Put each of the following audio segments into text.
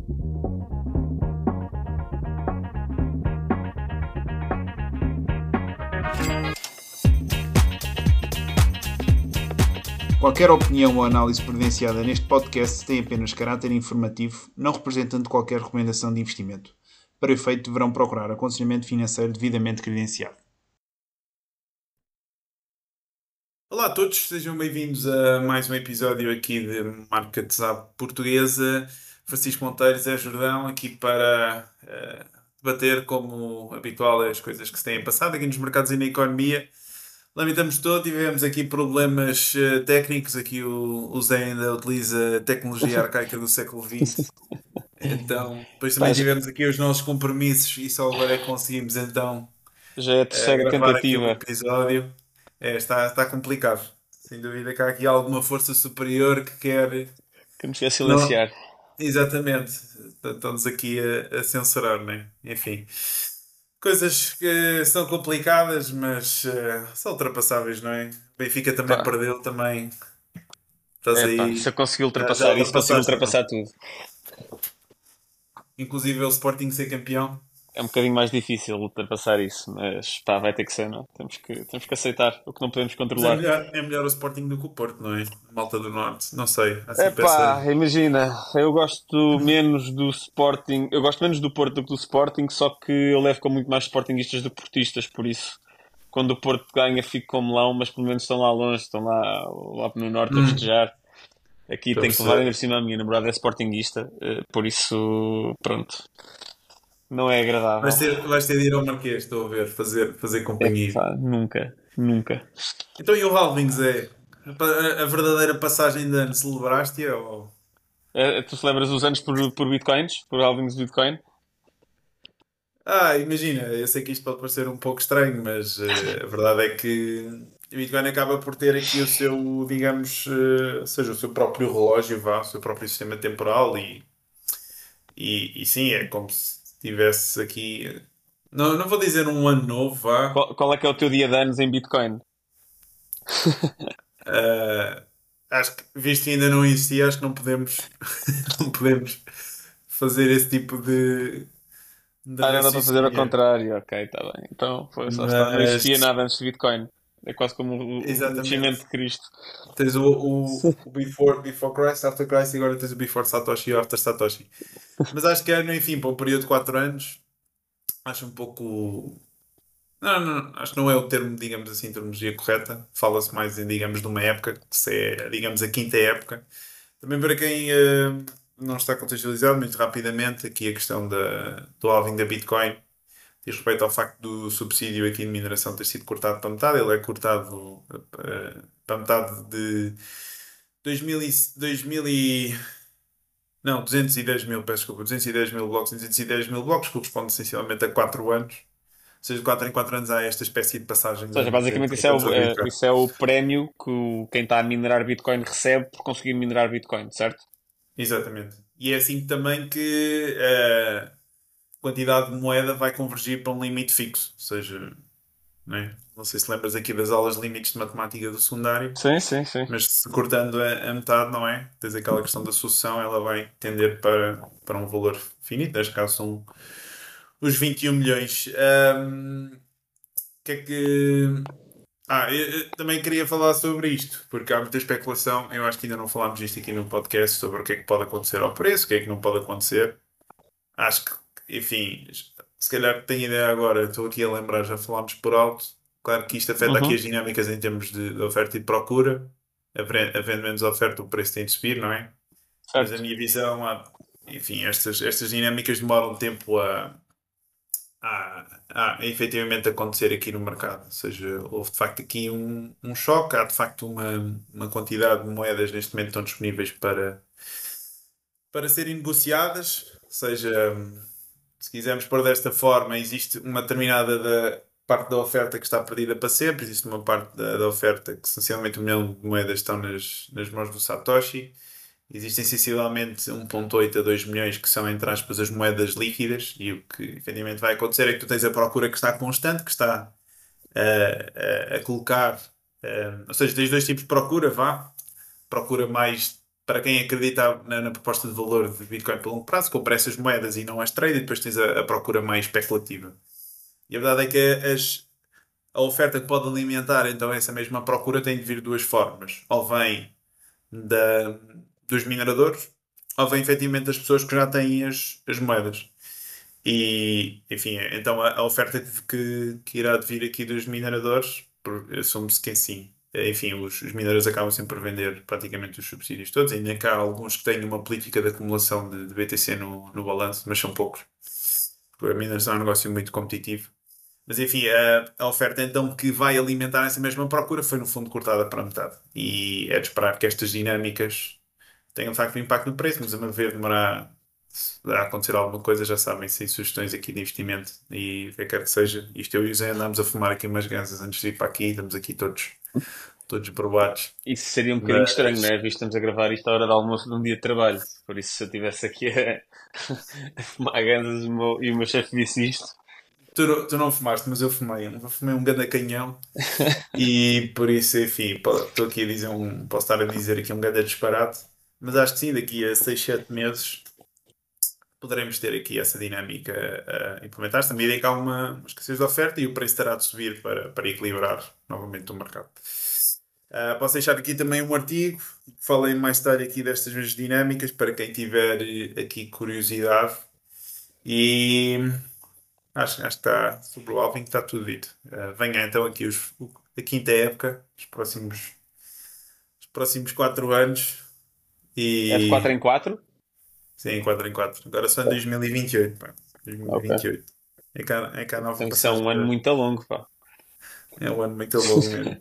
Qualquer opinião ou análise presenciada neste podcast tem apenas caráter informativo, não representando qualquer recomendação de investimento. Para efeito, deverão procurar aconselhamento financeiro devidamente credenciado. Olá a todos, sejam bem-vindos a mais um episódio aqui de Market Zap Portuguesa. Francisco Monteiro, Zé Jordão, aqui para debater, como habitual, as coisas que se têm passado aqui nos mercados e na economia. Lamentamos todo, tivemos aqui problemas técnicos, aqui o Zé ainda utiliza a tecnologia arcaica do século XX, então depois também tivemos aqui os nossos compromissos e só agora é que conseguimos então Já é a terceira gravar aqui um tentativa episódio. Está complicado, sem dúvida que há aqui alguma força superior que quer... que nos quer Não, silenciar. exatamente, estamos aqui a censurar, né? Enfim... Coisas que são complicadas, mas são ultrapassáveis, não é? O Benfica também Pá, perdeu, também estás pá, se eu aí. conseguir Já ultrapassar isso, consigo ultrapassaste então. ultrapassar tudo. Inclusive o Sporting ser campeão. É um bocadinho mais difícil ultrapassar isso, mas pá, vai ter que ser, não? Temos que aceitar o que não podemos Mas controlar. é melhor o Sporting do que o Porto, não é? Malta do Norte, não sei. Há sempre essa. Epá, imagina, eu gosto menos do Sporting, eu gosto menos do Porto do que do Sporting, só que eu levo com muito mais Sportingistas do que portistas, por isso, quando o Porto ganha, fico com melão, mas pelo menos estão lá longe, estão lá no Norte a Hum, festejar. Aqui Estou a tem que levar ainda por perceber. cima a minha namorada é Sportinguista, por isso, pronto, não é agradável. Vais ter de ir ao Marquês, estou a ver, fazer companhia. Epá, nunca, nunca. Então e o Halvings é a verdadeira passagem de ano, celebraste-a ou... Tu celebras os anos por bitcoins, por halvings de bitcoin? Imagina, eu sei que isto pode parecer um pouco estranho, mas a verdade é que o Bitcoin acaba por ter aqui o seu, digamos, seja o seu próprio relógio, vá, o seu próprio sistema temporal e sim, é como se tivesse aqui, não vou dizer um ano novo, vá, Qual é que é o teu dia de anos em bitcoin? eh, acho que, visto que ainda não existia, acho que não podemos, não podemos fazer esse tipo de Ah, não dá para fazer ao raciocínio, contrário, ok, está bem. Então, foi, só está. Não existia mas, nada antes de bitcoin. É quase como o nascimento exatamente. de Cristo. Tens o before Christ, After Christ e agora tens o Before Satoshi e o After Satoshi. Mas acho que é, enfim, para um período de 4 anos, acho um pouco. Não, acho que não é o termo, digamos assim, terminologia correta. Fala-se mais em, digamos, de uma época, que se é, digamos, a quinta época. Também para quem não está contextualizado, muito rapidamente, aqui a questão do halving da Bitcoin diz respeito ao facto do subsídio aqui de mineração ter sido cortado para metade. Ele é cortado para metade de 2000 não, 210 mil, peço desculpa, 210 mil blocos em 210 mil blocos, corresponde essencialmente a 4 anos. Ou seja, de 4 em 4 anos há esta espécie de passagem Ou de seja, anos basicamente entre todos os bitcoins. isso é o prémio que quem está a minerar bitcoin recebe por conseguir minerar bitcoin, certo? Exatamente. E é assim também que a quantidade de moeda vai convergir para um limite fixo. Ou seja, né? Não sei se lembras aqui das aulas de limites de matemática do secundário, Sim, sim, sim. mas se cortando a metade, não é? Tens aquela questão da sucessão, ela vai tender para um valor finito, neste caso são os 21 milhões. Que é que. Eu também queria falar sobre isto, porque há muita especulação. Eu acho que ainda não falámos disto aqui no podcast sobre o que é que pode acontecer ao preço, o que é que não pode acontecer. Acho que, enfim, se calhar tenho ideia agora, estou aqui a lembrar, já falámos por alto. Claro que isto afeta aqui Uhum, as dinâmicas em termos de oferta e de procura. Havendo menos oferta, o preço tem de subir, não é? Mas a certo. minha visão, enfim, estas dinâmicas demoram tempo a efetivamente acontecer aqui no mercado. Ou seja, houve de facto aqui um choque, há de facto uma quantidade de moedas neste momento que estão disponíveis para serem negociadas. Ou seja, se quisermos pôr desta forma, existe uma determinada parte da oferta que está perdida para sempre, existe uma parte da oferta que essencialmente 1 milhão de moedas estão nas mãos do Satoshi. Existem sensivelmente 1,8 a 2 milhões que são, entre aspas, as moedas líquidas, e o que efetivamente vai acontecer é que tu tens a procura que está constante, que está a colocar, ou seja, tens dois tipos de procura, vá. Procura mais para quem acredita na proposta de valor de Bitcoin por longo prazo, compra essas moedas e não as trade, e depois tens a procura mais especulativa. E a verdade é que a oferta que pode alimentar então essa mesma procura tem de vir de duas formas. Ou vem da, dos mineradores, ou vem efetivamente das pessoas que já têm as moedas. E, enfim, então a oferta que irá vir aqui dos mineradores, assume-se que sim. Enfim, os mineradores acabam sempre por vender praticamente os subsídios todos, ainda que há alguns que têm uma política de acumulação de BTC no balanço, mas são poucos. Porque a mineração é um negócio muito competitivo. Mas enfim, a oferta então que vai alimentar essa mesma procura foi no fundo cortada para a metade. E é de esperar que estas dinâmicas tenham de facto um impacto no preço, mas a meu ver demorar a acontecer alguma coisa, já sabem, sem sugestões aqui de investimento e o que quer que seja. Isto eu e o Zé andámos a fumar aqui umas gansas antes de ir para aqui, estamos aqui todos provados. Isso seria um bocadinho estranho, não Mas é? Visto que estamos a gravar isto à hora de almoço de um dia de trabalho. Por isso, se eu estivesse aqui a fumar ganzas e o meu chefe visse isto. tu não fumaste, mas eu fumei. Eu fumei um ganda canhão e por isso, enfim, estou aqui a dizer posso estar a dizer aqui um ganda disparate, mas acho que sim, daqui a 6 7 meses poderemos ter aqui essa dinâmica a implementar-se, à medida que há uma escassez de oferta e o preço terá de subir para equilibrar novamente o mercado. Posso deixar aqui também um artigo que fala em mais detalhe aqui destas mesmas dinâmicas para quem tiver aqui curiosidade. E acho que está sobre o Alvin que está tudo dito. Venha então aqui a quinta época, os próximos 4 anos. É de 4 E em 4. sim, 4 em 4. Agora só em 2028. Pá. Ok. 2028. É cá a nova Então isso é passagem. um ano muito longo, pá. É um ano muito longo mesmo.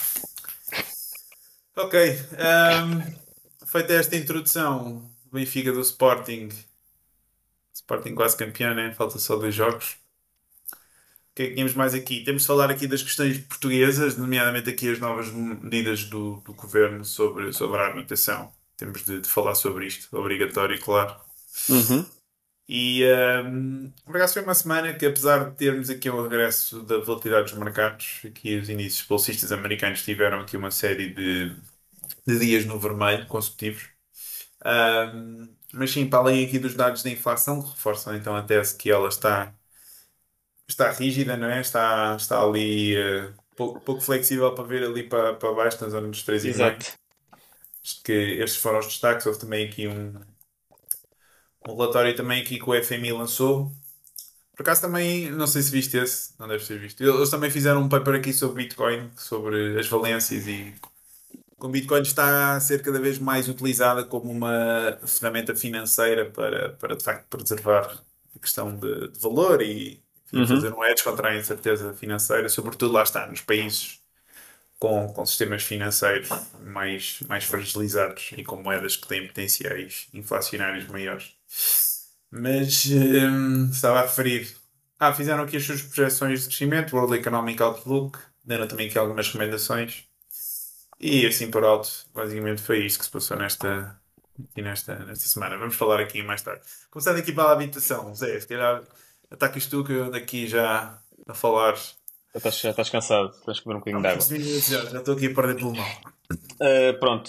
Ok. Feita esta introdução, Benfica do Sporting. Sporting quase campeão, né? Falta só 2 jogos. O que é que tínhamos mais aqui? Temos de falar aqui das questões portuguesas, nomeadamente aqui as novas medidas do governo sobre a habitação. Temos de falar sobre isto, obrigatório, claro. Uhum. E por acaso foi uma semana que, apesar de termos aqui o regresso da volatilidade dos mercados, aqui os índices bolsistas americanos tiveram aqui uma série de dias no vermelho consecutivos. Mas sim, para além aqui dos dados da inflação, que reforçam então a tese que ela está rígida, não é? Está ali pouco flexível para ver ali para baixo, na zona dos 3,5. Exato. Acho que estes foram os destaques. Houve também aqui um relatório também aqui que o FMI lançou. Por acaso também, não sei se viste esse, não deve ter visto. Eles também fizeram um paper aqui sobre Bitcoin, sobre as valências e como o Bitcoin está a ser cada vez mais utilizada como uma ferramenta financeira para de facto preservar a questão de valor e enfim, Uhum. fazer um hedge contra a incerteza financeira, sobretudo lá está, nos países com sistemas financeiros mais fragilizados e com moedas que têm potenciais inflacionários maiores. Mas estava a referir. Fizeram aqui as suas projeções de crescimento, World Economic Outlook, deram também aqui algumas recomendações. E assim por alto, basicamente foi isto que se passou nesta semana. Vamos falar aqui mais tarde. Começando aqui pela habitação, Zé, se calhar atacas tu que eu ando aqui já a falar Já estás cansado, tens que beber um há bocadinho de água. muitos minutos já estou aqui a perder pulmão. Pronto,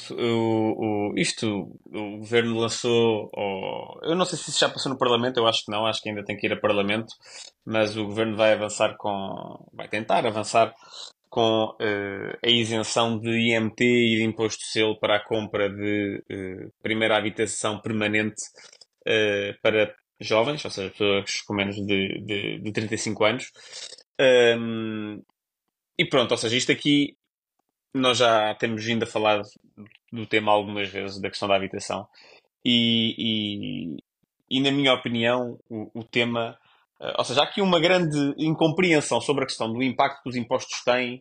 o governo lançou, eu não sei se isso já passou no Parlamento, eu acho que não, acho que ainda tem que ir a Parlamento, mas o governo vai tentar avançar com a isenção de IMT e de imposto de selo para a compra de primeira habitação permanente para jovens, ou seja, pessoas com menos de 35 anos. Um, e pronto, ou seja, isto aqui nós já temos vindo a falar do tema algumas vezes, da questão da habitação. E, na minha opinião, o tema. Ou seja, há aqui uma grande incompreensão sobre a questão do impacto que os impostos têm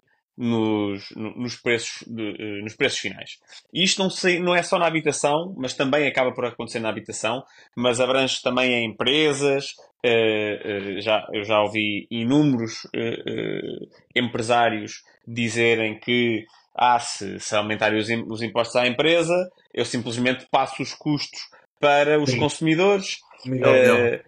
nos preços finais. E isto não é só na habitação, mas também acaba por acontecer na habitação, mas abrange também a empresas. Eu já ouvi inúmeros empresários dizerem que se aumentarem os impostos à empresa, eu simplesmente passo os custos para os Sim, consumidores. Miguel Milhão. Uh,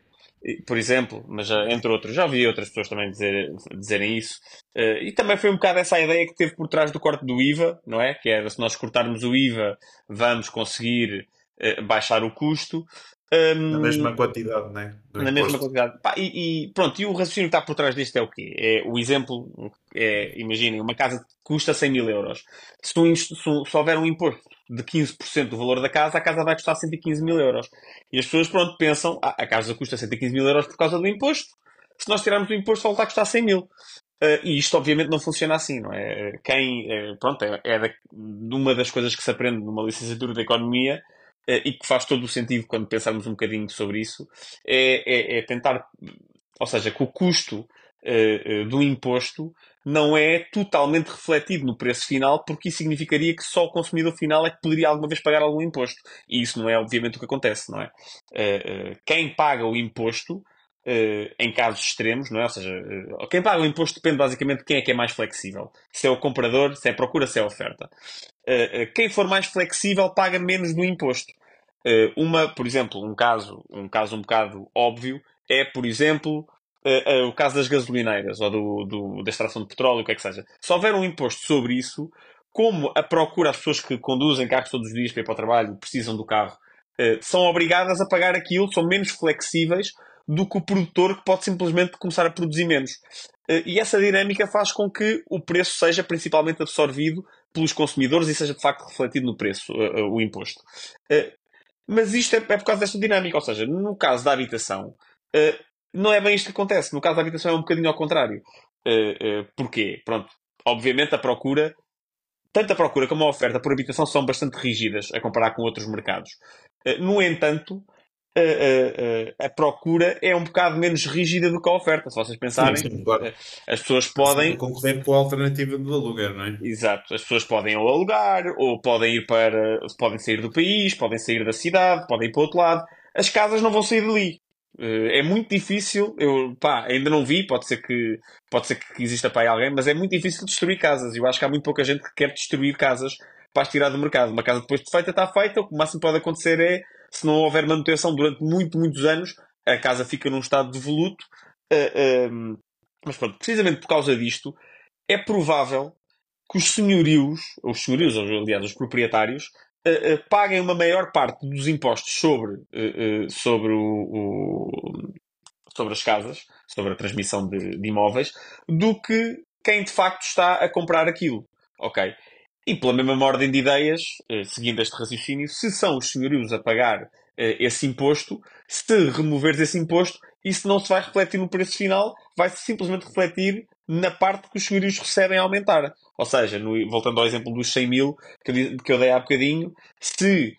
por exemplo, mas entre outros, já ouvi outras pessoas também dizerem isso. E também foi um bocado essa a ideia que teve por trás do corte do IVA, não é? Que era, se nós cortarmos o IVA, vamos conseguir baixar o custo. Na Hum, mesma quantidade, né? Do na mesma imposto. quantidade. Pá, pronto, e o raciocínio que está por trás disto é o quê? É o exemplo, imaginem, uma casa que custa 100 mil euros. Se houver um imposto de 15% do valor da casa, a casa vai custar 115 mil euros. E as pessoas, pronto, pensam, a casa custa 115 mil euros por causa do imposto. Se nós tirarmos o imposto, volta a custar 100 mil. E isto obviamente não funciona assim, não é? Pronto, de uma das coisas que se aprende numa licenciatura de Economia, e que faz todo o sentido quando pensarmos um bocadinho sobre isso, é tentar, ou seja, que o custo do imposto não é totalmente refletido no preço final, porque isso significaria que só o consumidor final é que poderia alguma vez pagar algum imposto. E isso não é obviamente o que acontece, não é? Quem paga o imposto em casos extremos, não é? Ou seja, quem paga o imposto depende basicamente de quem é que é mais flexível. Se é o comprador, se é a procura, se é a oferta. Quem for mais flexível paga menos do imposto. Por exemplo, um caso um bocado óbvio é, por exemplo, o caso das gasolineiras ou da extração de petróleo, o que é que seja. Se houver um imposto sobre isso, como a procura, as pessoas que conduzem carros todos os dias para ir para o trabalho e precisam do carro, são obrigadas a pagar aquilo, são menos flexíveis do que o produtor que pode simplesmente começar a produzir menos. E essa dinâmica faz com que o preço seja principalmente absorvido pelos consumidores e seja de facto refletido no preço, o imposto. Mas isto é por causa desta dinâmica, ou seja, no caso da habitação, eh, não é bem isto que acontece. No caso da habitação é um bocadinho ao contrário. Porquê? Pronto, obviamente tanto a procura como a oferta por habitação são bastante rígidas a comparar com outros mercados. No entanto, a procura é um bocado menos rígida do que a oferta. Se vocês Sim, pensarem, sim, claro. as pessoas Está sempre a podem. concorrer com a alternativa do aluguer, não é? Exato. As pessoas podem ou alugar, ou podem ir para. Podem sair do país, podem sair da cidade, podem ir para o outro lado. As casas não vão sair dali. É muito difícil. Ainda não vi, pode ser que exista para aí alguém, mas é muito difícil destruir casas. Eu acho que há muito pouca gente que quer destruir casas para as tirar do mercado. Uma casa depois de feita está feita. O que máximo pode acontecer é, se não houver manutenção durante muitos anos, a casa fica num estado de devoluto. Mas pronto, precisamente por causa disto, é provável que os senhorios, ou, aliás, os proprietários, paguem uma maior parte dos impostos sobre as casas, sobre a transmissão de imóveis, do que quem de facto está a comprar aquilo. Ok? E pela mesma ordem de ideias, seguindo este raciocínio, se são os senhorios a pagar esse imposto, se removeres esse imposto, isso não se vai refletir no preço final, vai simplesmente refletir na parte que os senhorios recebem a aumentar. Ou seja, voltando ao exemplo dos 100 mil que eu dei há bocadinho, se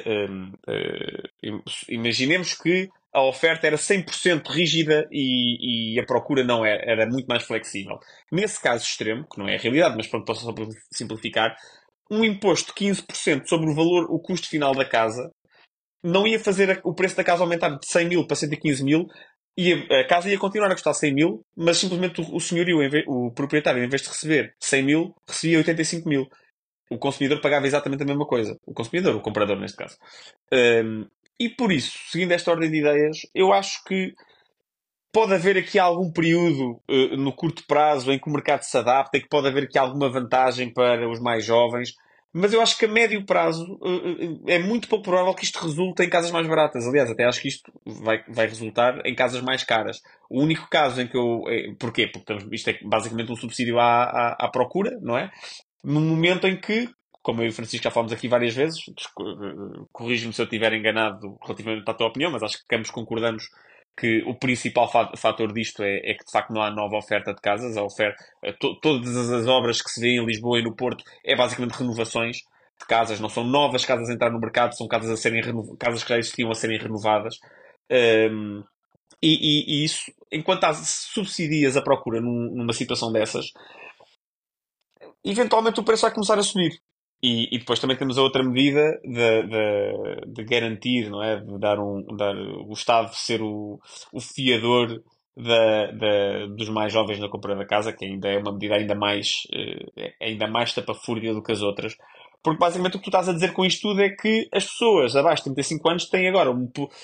imaginemos que a oferta era 100% rígida e a procura não era muito mais flexível. Nesse caso extremo, que não é a realidade, mas pronto, posso só simplificar, um imposto de 15% sobre o custo final da casa não ia fazer o preço da casa aumentar de 100 mil para 115 mil, e a casa ia continuar a custar 100 mil, mas simplesmente o senhorio, o proprietário, em vez de receber 100 mil, recebia 85 mil. O consumidor pagava exatamente a mesma coisa. O consumidor, o comprador neste caso. Um, e por isso, seguindo esta ordem de ideias, eu acho que pode haver aqui algum período no curto prazo em que o mercado se adapta e que pode haver aqui alguma vantagem para os mais jovens, mas eu acho que a médio prazo é muito pouco provável que isto resulte em casas mais baratas. Aliás, até acho que isto vai resultar em casas mais caras. O único caso em que eu. Porquê? Porque isto é basicamente um subsídio à procura, não é? Num momento em que, como eu e o Francisco já falamos aqui várias vezes, corrijo-me se eu estiver enganado relativamente à tua opinião, mas acho que ambos concordamos que o principal fator disto é que de facto não há nova oferta de casas. Todas as obras que se vêem em Lisboa e no Porto é basicamente renovações de casas, não são novas casas a entrar no mercado, são casas casas que já existiam a serem renovadas. Um, e isso, enquanto há subsídias a procura numa situação dessas, eventualmente o preço vai começar a subir. E depois também temos a outra medida de garantir, não é? De dar o Estado ser o fiador dos mais jovens na compra da casa, que ainda é uma medida ainda mais tapafúrdia do que as outras. Porque basicamente o que tu estás a dizer com isto tudo é que as pessoas abaixo de 35 anos têm agora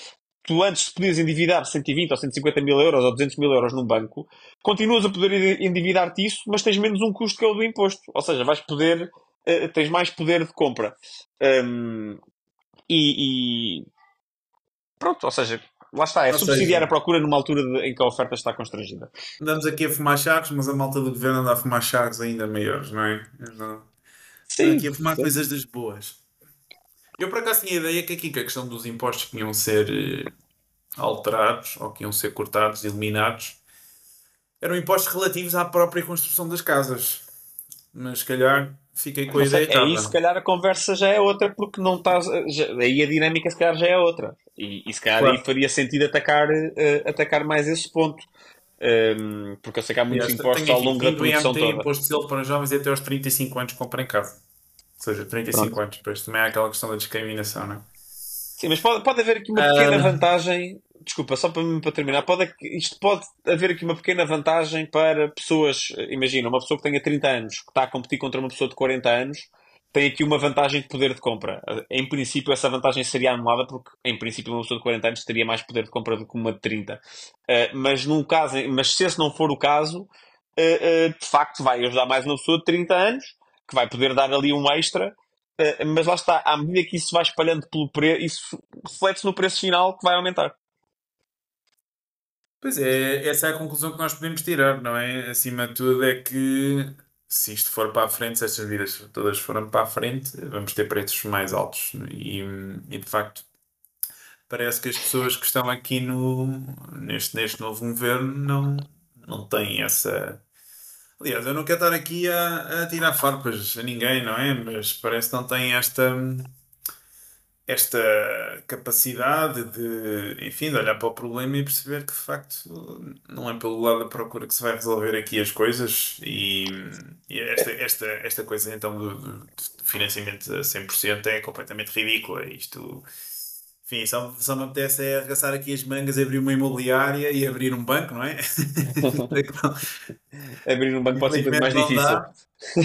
tu antes podias endividar 120 ou 150 mil euros ou 200 mil euros num banco, continuas a poder endividar-te isso, mas tens menos um custo que é o do imposto. Ou seja, vais poder, tens mais poder de compra. Um, e pronto, ou seja, lá está, é Ou subsidiar a seja, procura numa altura em que a oferta está constrangida. andamos aqui a fumar charros, mas a malta do governo anda a fumar charros ainda maiores, não é? Estão Sim, aqui a fumar coisas das boas. Eu por acaso tinha a ideia que aqui que a questão dos impostos que iam ser alterados ou que iam ser cortados, eliminados, eram impostos relativos à própria construção das casas. Mas se calhar fiquei com a não sei, ideia aí se errada. calhar a conversa já é outra porque não estás. Aí a dinâmica se calhar já é outra. E se calhar aí Claro. faria sentido atacar mais esse ponto. Porque eu sei que há muitos Aliás, impostos tenho ao aqui longo da vindo o produção IMT, toda. imposto de selo para jovens até aos 35 anos comprem casa. Ou seja, trinta e Pronto. cinco anos. Depois também há aquela questão da discriminação, não é? Sim, mas pode haver aqui uma pequena Ah, vantagem. Desculpa, só para terminar. Isto pode haver aqui uma pequena vantagem para pessoas. Imagina, uma pessoa que tenha 30 anos, que está a competir contra uma pessoa de 40 anos, tem aqui uma vantagem de poder de compra. Em princípio, essa vantagem seria anulada porque, em princípio, uma pessoa de 40 anos teria mais poder de compra do que uma de 30. Mas se esse não for o caso, de facto vai ajudar mais uma pessoa de 30 anos, que vai poder dar ali um extra. Mas lá está, à medida que isso se vai espalhando pelo preço, isso reflete-se no preço final que vai aumentar. pois é, essa é a conclusão que nós podemos tirar, não é? Acima de tudo é que se isto for para a frente, se estas vidas todas forem para a frente, vamos ter preços mais altos. E de facto, parece que as pessoas que estão aqui neste novo governo não têm essa. Aliás, eu não quero estar aqui a tirar farpas a ninguém, não é? Mas parece que não têm esta capacidade de, enfim, de olhar para o problema e perceber que de facto não é pelo lado da procura que se vai resolver aqui as coisas e esta coisa então do financiamento a 100% é completamente ridícula. Isto, enfim, só me apetece é arregaçar aqui as mangas, abrir uma imobiliária e abrir um banco, não é? Abrir um banco pode ser muito Infelizmente mais não difícil. dá.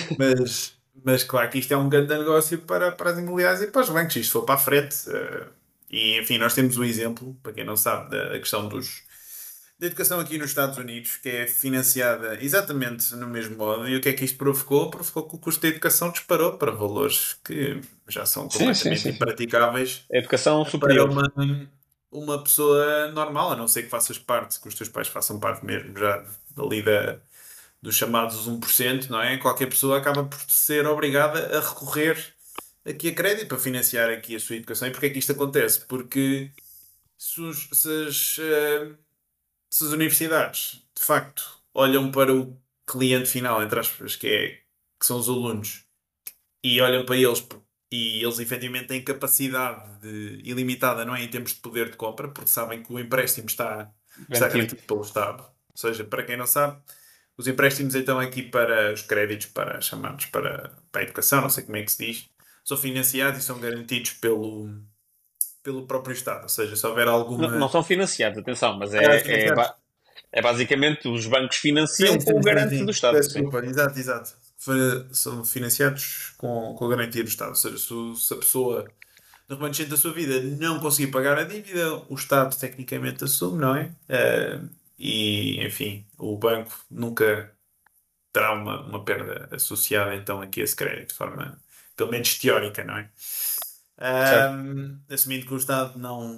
Mas claro que isto é um grande negócio para as imobiliárias e para os bancos, isto for para a frente. E enfim, nós temos um exemplo, para quem não sabe, da questão da educação aqui nos Estados Unidos, que é financiada exatamente no mesmo modo. E o que é que isto provocou? Provocou que o custo da educação disparou para valores que já são Sim, sim, completamente sim, sim. impraticáveis A educação para superior. uma pessoa normal, a não ser que faças parte, que os teus pais façam parte mesmo já dali dos chamados 1%, não é? Qualquer pessoa acaba por ser obrigada a recorrer aqui a crédito para financiar aqui a sua educação. E porquê é que isto acontece? Porque se, os- se as, eh, se as universidades, de facto, olham para o cliente final, entre aspas, que são os alunos, e olham para eles e eles efetivamente têm capacidade ilimitada, não é? Em termos de poder de compra, porque sabem que o empréstimo está Garantido. garantido pelo Estado. Ou seja, para quem não sabe, os empréstimos então aqui para os créditos para chamados para a educação, não sei como é que se diz, são financiados e são garantidos pelo próprio Estado. Ou seja, se houver Não alguma. são financiados, atenção, mas Financiados. é basicamente os bancos Sim, financiam com o sim, sim, garante do sim. Estado. Peço Sim. desculpa, exato, exato. São financiados com a garantia do Estado. Ou seja, se a pessoa no remanescente da sua vida não conseguir pagar a dívida, o Estado tecnicamente assume, não é? E, enfim, o banco nunca terá uma perda associada então aqui a esse crédito, de forma pelo menos teórica, não é? Certo. Assumindo que o Estado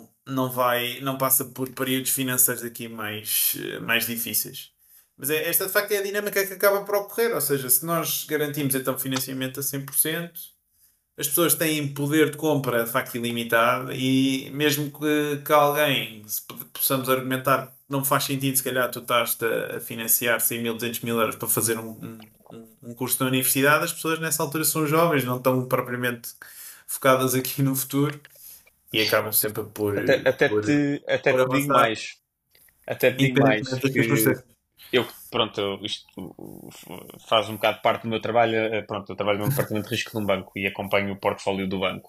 não passa por períodos financeiros aqui mais difíceis. Mas esta de facto é a dinâmica que acaba por ocorrer, ou seja, se nós garantimos então financiamento a 100%, as pessoas têm poder de compra de facto ilimitado e mesmo que alguém, se possamos argumentar que não faz sentido, se calhar tu estás a financiar 100 mil, 200 mil euros para fazer um curso na universidade, as pessoas nessa altura são jovens, não estão propriamente focadas aqui no futuro e acabam sempre Até, até por, te, até por te digo avançar, mais. Até te digo mais independentemente das que circunstâncias. pronto, isto faz um bocado parte do meu trabalho. Pronto, eu trabalho no departamento de risco de um banco e acompanho o portfólio do banco.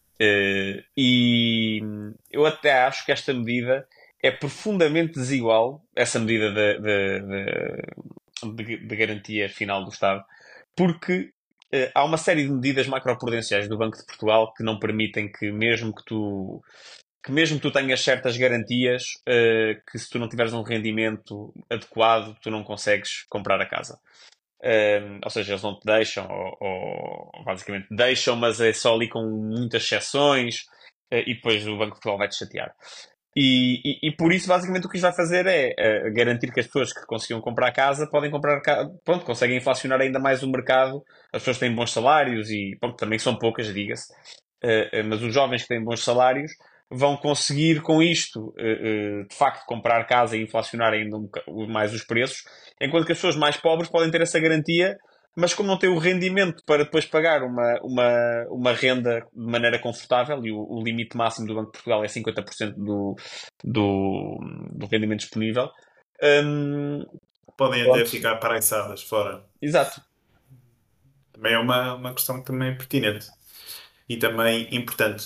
E eu até acho que esta medida é profundamente desigual, essa medida de garantia final do Estado, porque há uma série de medidas macroprudenciais do Banco de Portugal que não permitem que, mesmo que tu que mesmo tu tenhas certas garantias, que se tu não tiveres um rendimento adequado, tu não consegues comprar a casa. Ou seja, eles não te deixam, ou basicamente deixam, mas é só ali com muitas exceções, e depois o Banco de Portugal vai-te chatear. E por isso, basicamente, o que isto vai fazer é garantir que as pessoas que conseguiam comprar casa podem comprar casa, pronto, conseguem inflacionar ainda mais o mercado. As pessoas têm bons salários e, pronto, também são poucas, diga-se. Mas os jovens que têm bons salários vão conseguir com isto, de facto, comprar casa e inflacionar ainda mais os preços, enquanto que as pessoas mais pobres podem ter essa garantia, mas como não têm o rendimento para depois pagar uma renda de maneira confortável, e o limite máximo do Banco de Portugal é 50% do, do rendimento disponível. Hum, Podem até Pronto, ficar paraçadas fora. exato. Também é uma questão também pertinente e também importante.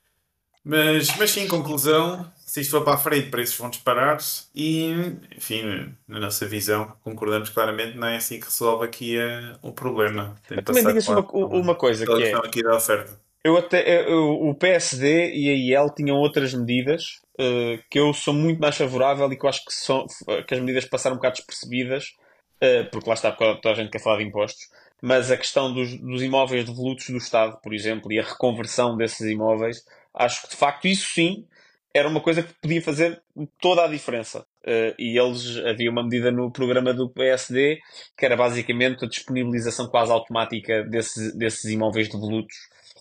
Mas sim, em conclusão, se isto for para a frente, preços vão disparar e, enfim, na nossa visão, concordamos claramente, não é assim que resolve aqui o problema. Tem de Também passar, diga-se claro, uma coisa pela que questão é. aqui da oferta. O PSD e a IEL tinham outras medidas que eu sou muito mais favorável e que eu acho que as medidas passaram um bocado despercebidas, porque lá está, porque toda a gente quer falar de impostos, mas a questão dos imóveis devolutos do Estado, por exemplo, e a reconversão desses imóveis, acho que de facto isso sim era uma coisa que podia fazer toda a diferença. E havia uma medida no programa do PSD que era basicamente a disponibilização quase automática desses imóveis devolutos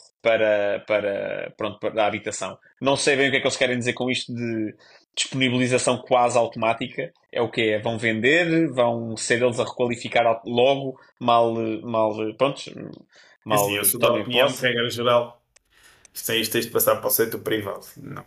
pronto, para a habitação. Não sei bem o que é que eles querem dizer com isto de disponibilização quase automática. É o quê? Vão vender? Vão ser eles a requalificar logo, pronto, É mal assim, eu sou da tomem opinião que, posse? regra geral, isto tens de passar para o setor privado. Não.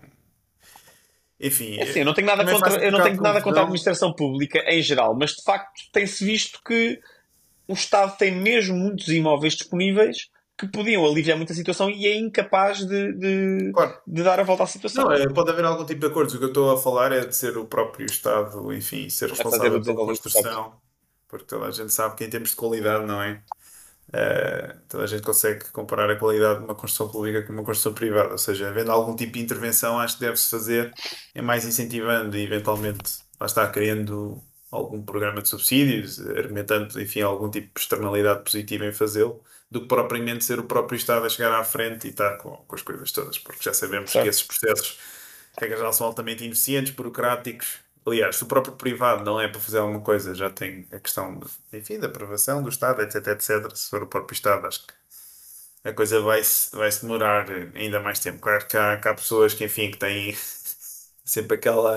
Enfim, É assim, eu não tenho nada também faz contra, um eu não bocado tenho de nada contra a confusão. administração pública em geral, mas de facto tem-se visto que o Estado tem mesmo muitos imóveis disponíveis que podiam aliviar muita situação e é incapaz Claro. de dar a volta à Não, situação. pode haver algum tipo de acordos. O que eu estou a falar é de ser o próprio Estado, enfim, ser A fazer o responsável pela desenvolvimento, certo? construção, porque toda a gente sabe que em termos de qualidade, não é? Toda a gente consegue comparar a qualidade de uma construção pública com uma construção privada. Ou seja, havendo algum tipo de intervenção, acho que deve-se fazer é mais incentivando e eventualmente lá está criando algum programa de subsídios, argumentando, enfim, algum tipo de externalidade positiva em fazê-lo, do que propriamente ser o próprio Estado a chegar à frente e estar com as coisas todas, porque já sabemos que esses Certo. processos, regra geral, são altamente ineficientes, burocráticos. Aliás, se o próprio privado não é para fazer alguma coisa, já tem a questão, enfim, da aprovação do Estado, etc, etc. Se for o próprio Estado, acho que a coisa vai-se demorar ainda mais tempo. Claro que há pessoas que, enfim, que têm sempre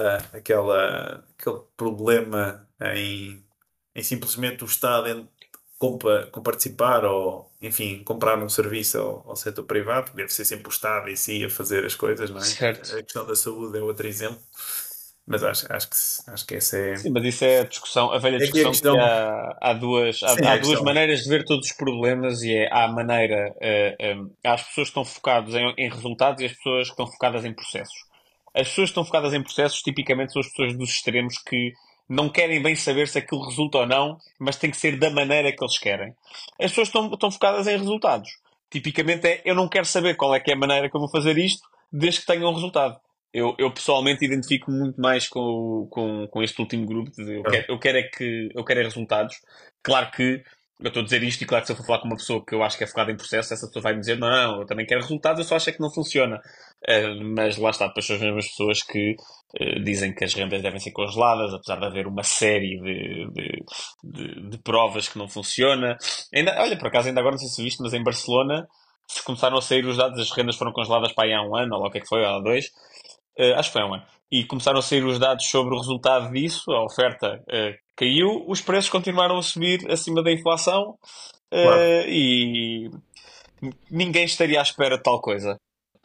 aquele problema em simplesmente o Estado participar ou, enfim, comprar um serviço ao setor privado, que deve ser sempre o Estado em si a fazer as coisas, não é? Certo. A questão da saúde é outro exemplo, mas acho que essa Sim, mas isso é a discussão, a velha é que é a discussão que questão. Sim, é há a duas questão. maneiras de ver todos os problemas e é há a maneira, há as pessoas que estão focadas em resultados e as pessoas que estão focadas em processos. As pessoas que estão focadas em processos tipicamente são as pessoas dos extremos que não querem bem saber se aquilo resulta ou não, mas tem que ser da maneira que eles querem. As pessoas estão focadas em resultados. Tipicamente é, eu não quero saber qual é que é a maneira que eu vou fazer isto, desde que tenha um resultado. Eu pessoalmente identifico muito mais com este último grupo. Eu quero é resultados. Claro que eu estou a dizer isto e claro que se eu for falar com uma pessoa que eu acho que é focada em processo, essa pessoa vai me dizer, não, eu também quero resultados, eu só acho é que não funciona. Mas lá está, depois são as mesmas pessoas que dizem que as rendas devem ser congeladas, apesar de haver uma série de provas que não funciona. Olha, por acaso ainda agora não sei se viste, mas em Barcelona se começaram a sair os dados, as rendas foram congeladas para aí há um ano, ou lá o que é que foi, há dois. Acho que foi há um ano. E começaram a sair os dados sobre o resultado disso, a oferta caiu, os preços continuaram a subir acima da inflação Claro. e ninguém estaria à espera de tal coisa.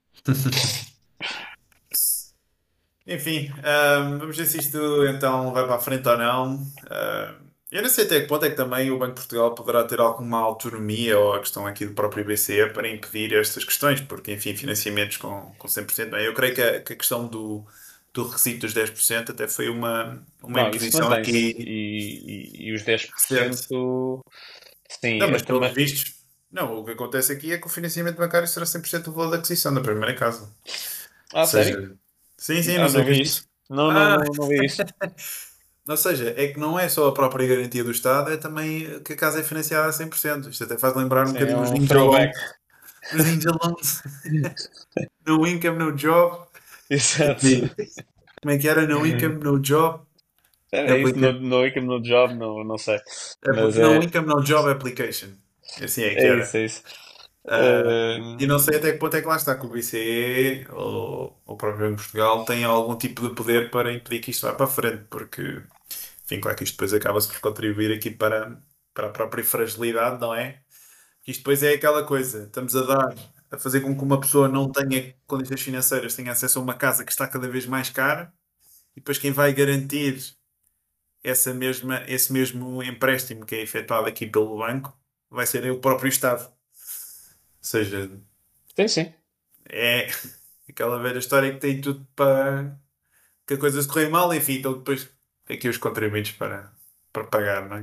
Enfim, vamos ver se isto então vai para a frente ou não. Eu não sei até que ponto é que também o Banco de Portugal poderá ter alguma autonomia ou a questão aqui do próprio BCE para impedir estas questões, porque, enfim, financiamentos com 100%. Bem, eu creio que a questão do requisito dos 10% até foi uma Não, isso imposição mantém-se. aqui E os dez por recente. cento sim, Não, eu mas pelos também. vistos, não, o que acontece aqui é que o financiamento bancário será 100% o valor da aquisição da primeira casa. Ou Ah, seja, sério? Sim, sim, não Ah, não sabias vi disso. isso. Não, não, Ah, não, não vi isso. ou seja, é que não é só a própria garantia do Estado, é também que a casa é financiada a 100%. Isto até faz lembrar um Sim, é bocadinho os um Ninja throwback. Loans. Os Ninja Loans. No income, no job. Exato. Sim. Como é que era? No income, no job. É isso, Aplica... no income, no job, não sei. Mas No é, income, no job application. Assim é que é isso, era. é isso. E não sei até que ponto é que lá está, que o BCE ou o próprio Banco de Portugal tem algum tipo de poder para impedir que isto vá para a frente, porque, enfim, claro que isto depois acaba-se por contribuir aqui para a própria fragilidade, não é? Isto depois é aquela coisa, estamos a dar, a fazer com que uma pessoa não tenha condições financeiras, tenha acesso a uma casa que está cada vez mais cara, e depois quem vai garantir esse mesmo empréstimo que é efetuado aqui pelo banco vai ser o próprio Estado. Ou seja, sim, sim. é aquela velha história que tem tudo para que a coisa se correr mal, enfim, então depois aqui os contribuintes para pagar, não é?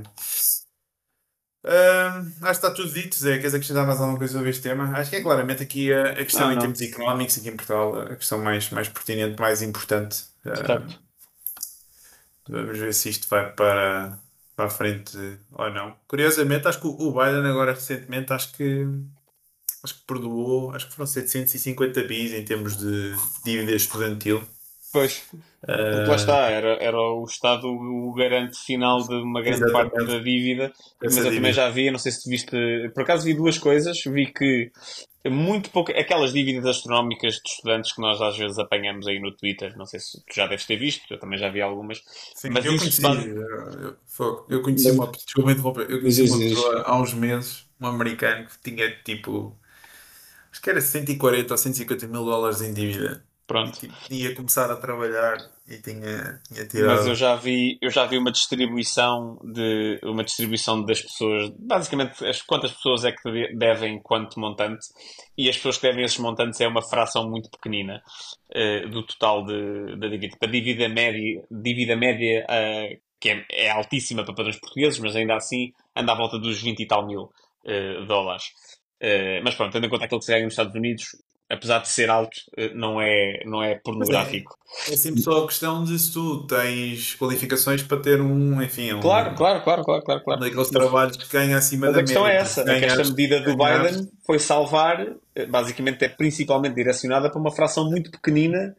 Acho que está tudo dito, Zé. Queres acrescentar mais alguma coisa sobre este tema? Acho que é claramente aqui a questão Não, em não. termos económicos aqui em Portugal, a questão mais pertinente, mais importante. Certo. Vamos ver se isto vai para a frente ou não. Curiosamente, acho que o Biden agora recentemente acho que perdoou, acho que foram 750 bis em termos de dívida estudantil. Pois, porque lá Ah, está, era o Estado o garante final de uma grande parte exatamente, da dívida, essa mas eu também dívida. já vi, não sei se tu viste, por acaso vi duas coisas, vi que muito pouco, aquelas dívidas astronómicas de estudantes que nós às vezes apanhamos aí no Twitter, não sei se tu já deves ter visto, eu também já vi algumas, Sim, mas eu isso conheci, base... eu conheci Mas, uma, desculpa interromper, eu conheci diz, uma diz. pessoa há uns meses, um americano, que tinha tipo, acho que era 140 ou 150 mil dólares em dívida. E Pronto. tipo, tinha começado a trabalhar e tinha Mas tirado. eu já vi uma distribuição das pessoas, basicamente quantas pessoas é que devem quanto montante, e as pessoas que devem esses montantes é uma fração muito pequenina do total da dívida. Tipo, a dívida média que é altíssima para padrões portugueses, mas ainda assim anda à volta dos 20 e tal mil dólares. Mas pronto, tendo em conta aquilo que se ganha nos Estados Unidos, apesar de ser alto, não é Pois é, pornográfico. é sempre só a questão de se tu tens qualificações para ter enfim, Claro, claro, claro, claro, claro, um claro. daqueles trabalhos que ganha acima Mas da a questão média, é porque se essa, é que esta ganhares, medida do ganhares, Biden foi salvar, basicamente é principalmente direcionada para uma fração muito pequenina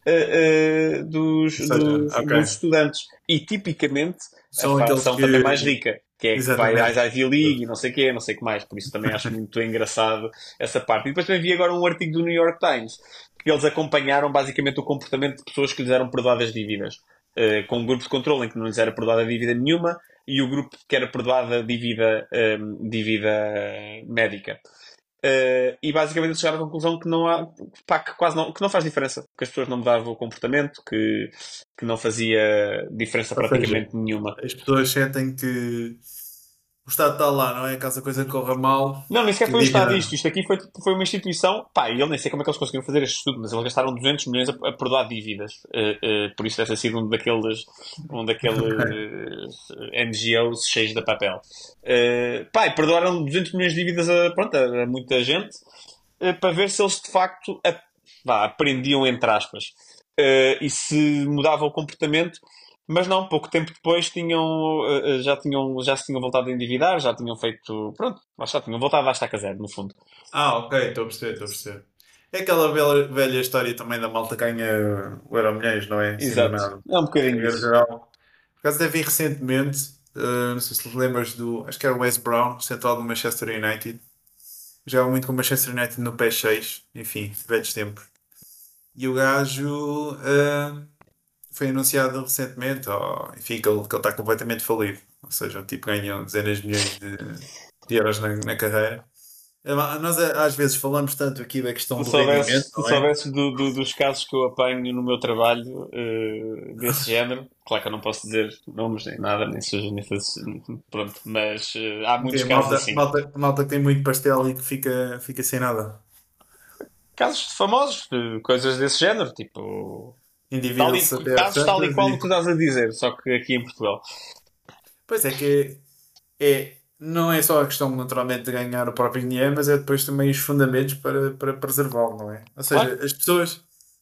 ou seja, ok, dos estudantes. E tipicamente a são aqueles fração também mais que, rica, que é que vai às exatamente. Ivy League e não sei o quê, não sei o que mais. Por isso também acho muito engraçado essa parte. E depois também vi agora um artigo do New York Times, que eles acompanharam basicamente o comportamento de pessoas que lhes eram perdoadas dívidas. Com um grupo de controle em que não lhes era perdoada dívida nenhuma e o grupo que era perdoada dívida médica. E basicamente eles chegaram à conclusão que não há, pá, que quase não, que não faz diferença, que as pessoas não mudavam o comportamento, que não fazia diferença Ou seja, praticamente nenhuma. as pessoas sentem que o Estado está lá, não é? Caso a coisa corra mal, Não, nem sequer que a foi o Estado dívida. isto. Isto aqui foi uma instituição. Pá, e eu nem sei como é que eles conseguiram fazer este estudo, mas eles gastaram 200 milhões a perdoar dívidas. Por isso deve ter sido um daqueles NGOs cheios de papel. Pá, e perdoaram 200 milhões de dívidas pronto, a muita gente para ver se eles de facto aprendiam, entre aspas, e se mudava o comportamento. Mas não, pouco tempo depois já se tinham voltado a endividar, já tinham feito. Pronto, já tinham voltado à estaca zero, no fundo. Ah, ok, estou a perceber, estou a perceber. É aquela velha, velha história também da malta que ganha o Euromilhões, não é? Assim do Exato. nada. É um bocadinho Regra isso. geral. Por acaso até vi recentemente, não sei se te lembras do. Acho que era o Wes Brown, central do Manchester United. Jogava muito com o Manchester United no PS6, enfim, velhos tempos. E o gajo foi anunciado recentemente, enfim, que ele está completamente falido. Ou seja, o tipo ganha dezenas de milhões de euros na carreira. Nós às vezes falamos tanto aqui da questão do rendimento, Se não é? soubesses dos casos que eu apanho no meu trabalho desse género, claro que eu não posso dizer nomes nem nada, nem sujo, nem faço, pronto, mas há muitos Tem casos assim. malta que tem muito pastel e que fica sem nada. Casos de famosos, de coisas desse género, tipo. Endividam-se até às Casos tal e tantas qual o e. que tu estás a dizer, só que aqui em Portugal. Pois é que não é só a questão naturalmente de ganhar o próprio dinheiro, mas é depois também os fundamentos para preservá-lo, não é? Ou seja, Claro. as pessoas.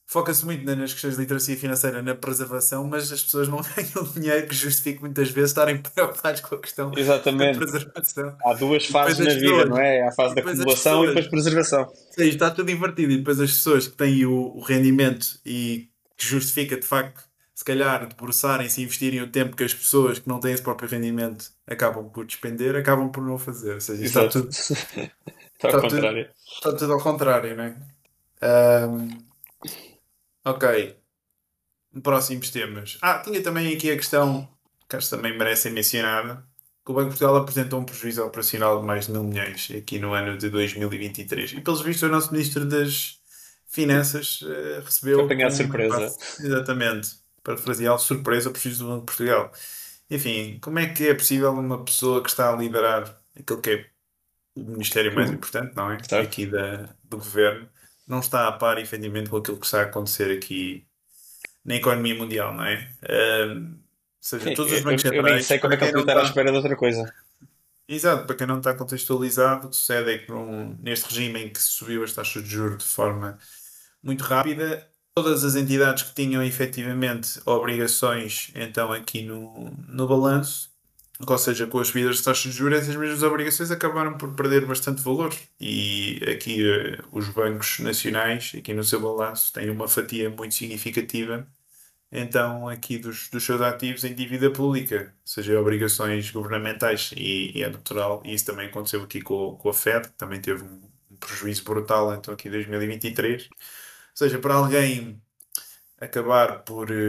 foca-se muito nas questões de literacia financeira, na preservação, mas as pessoas não ganham dinheiro que justifique muitas vezes estarem preocupados com a questão da Exatamente. preservação. Há duas E depois fases as na vida, pessoas, não é? Há a fase e da depois as acumulação e pessoas, depois preservação. sim, está tudo invertido. E depois as pessoas que têm o rendimento e que justifica de facto, se calhar, debruçarem-se e investirem o tempo que as pessoas que não têm esse próprio rendimento acabam por despender, acabam por não o fazer. Ou seja, isto Exato. Está ao está tudo, contrário. está tudo ao contrário, não é? Ahm, ok, próximos temas. Tinha também aqui a questão, que acho que também merece ser mencionada, que o Banco de Portugal apresentou um prejuízo operacional de mais de 1.000 milhões aqui no ano de 2023. E pelos vistos, o nosso Ministro das Finanças Foi recebeu apanhado com de uma surpresa. exatamente, parafrasear, surpresa, o prejuízo do Banco de Portugal. Enfim, como é que é possível uma pessoa que está a liderar aquilo que é o ministério mais importante, não é? Certo? Aqui do governo, não está a par, efetivamente, com aquilo que está a acontecer aqui na economia mundial, não é? Ou seja, Sim, todos os bancos eu nem centrais, sei como para é que ele quem podia não estar à está, espera de outra coisa. exato, para quem não está contextualizado, o que sucede é que neste regime em que se subiu as taxas de juros de forma muito rápida, todas as entidades que tinham efetivamente obrigações, então aqui no balanço, ou seja, com as subidas de taxas de juros, essas mesmas obrigações acabaram por perder bastante valor. E aqui os bancos nacionais, aqui no seu balanço, têm uma fatia muito significativa então aqui dos seus ativos em dívida pública, ou seja, obrigações governamentais, e é natural, e isso também aconteceu aqui com a Fed, que também teve um prejuízo brutal, então aqui em 2023. Ou seja, para alguém acabar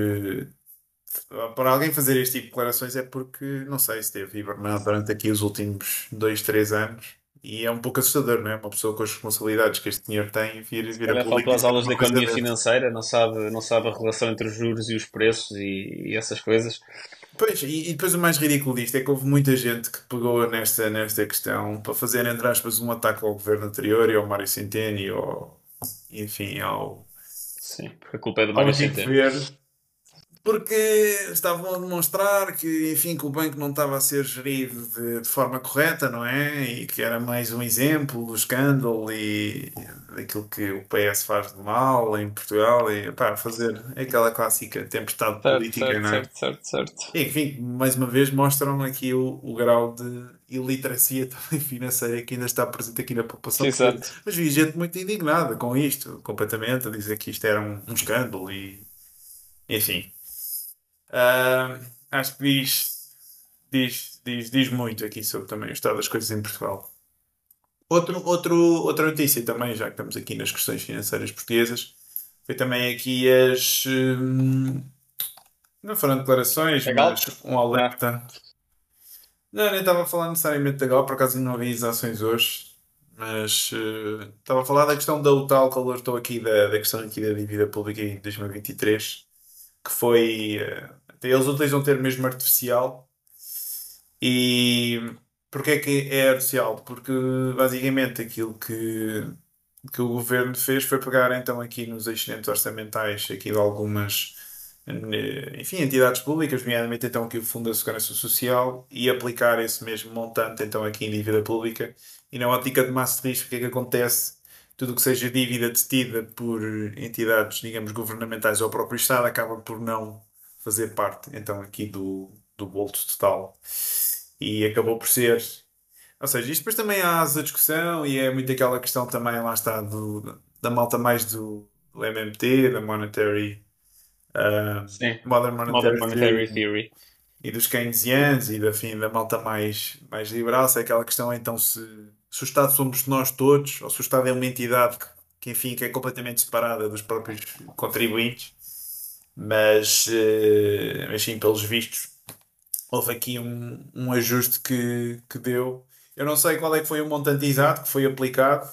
para alguém fazer este tipo de declarações é porque, não sei, se esteve hibernado durante aqui os últimos 2, 3 anos, e é um pouco assustador, não é? Uma pessoa com as responsabilidades que este dinheiro tem Se vir a calhar público faltou às dizer aulas de uma coisa economia dessas. financeira, não sabe a relação entre os juros e os preços e essas coisas. Pois, e depois o mais ridículo disto é que houve muita gente que pegou nesta questão para fazer, entre aspas, um ataque ao governo anterior e ao Mário Centeno e enfim, Sim, porque a culpa é do ao Mário Antigo Centeno. Verde, porque estavam a demonstrar que, enfim, que o banco não estava a ser gerido de forma correta, não é? E que era mais um exemplo do escândalo e daquilo que o PS faz de mal em Portugal e, pá, fazer aquela clássica tempestade Certo, política, certo, não é? certo, certo, certo. E, enfim, mais uma vez mostram aqui o grau de iliteracia também financeira que ainda está presente aqui na população portuguesa. Exato. Mas vi gente muito indignada com isto, completamente, a dizer que isto era um escândalo e, enfim. Ah, acho que diz muito aqui sobre também o estado das coisas em Portugal. Outra notícia também, já que estamos aqui nas questões financeiras portuguesas, foi também aqui não foram declarações, É mas Galp? um Ah, alerta. Não, nem estava a falar necessariamente da Gal, por acaso ainda não vi as ações hoje, mas estava a falar da questão da UTAL, que alertou aqui da questão aqui da dívida pública em 2023, que foi, até eles utilizam o termo mesmo artificial. E porquê é que é artificial? Porque basicamente aquilo que o governo fez foi pegar então aqui nos excedentes orçamentais aqui de algumas enfim, entidades públicas, nomeadamente então aqui o Fundo da Segurança Social, e aplicar esse mesmo montante então aqui em dívida pública. E na ótica de massa de risco, o que é que acontece? Tudo o que seja dívida detida por entidades, digamos, governamentais ou o próprio Estado acaba por não fazer parte então aqui do bolso total. E acabou por ser. Ou seja, isto depois também há asa discussão e é muito aquela questão também, lá está, da malta mais do MMT, da Monetary, ah, sim. Modern Modern Monetary Monetary Theory Theory. e dos Keynesianos e da malta mais liberal, se é aquela questão então se o Estado somos nós todos ou se o Estado é uma entidade enfim, que é completamente separada dos próprios contribuintes, mas sim, pelos vistos houve aqui um ajuste que deu. Eu não sei qual é que foi o montante exato que foi aplicado.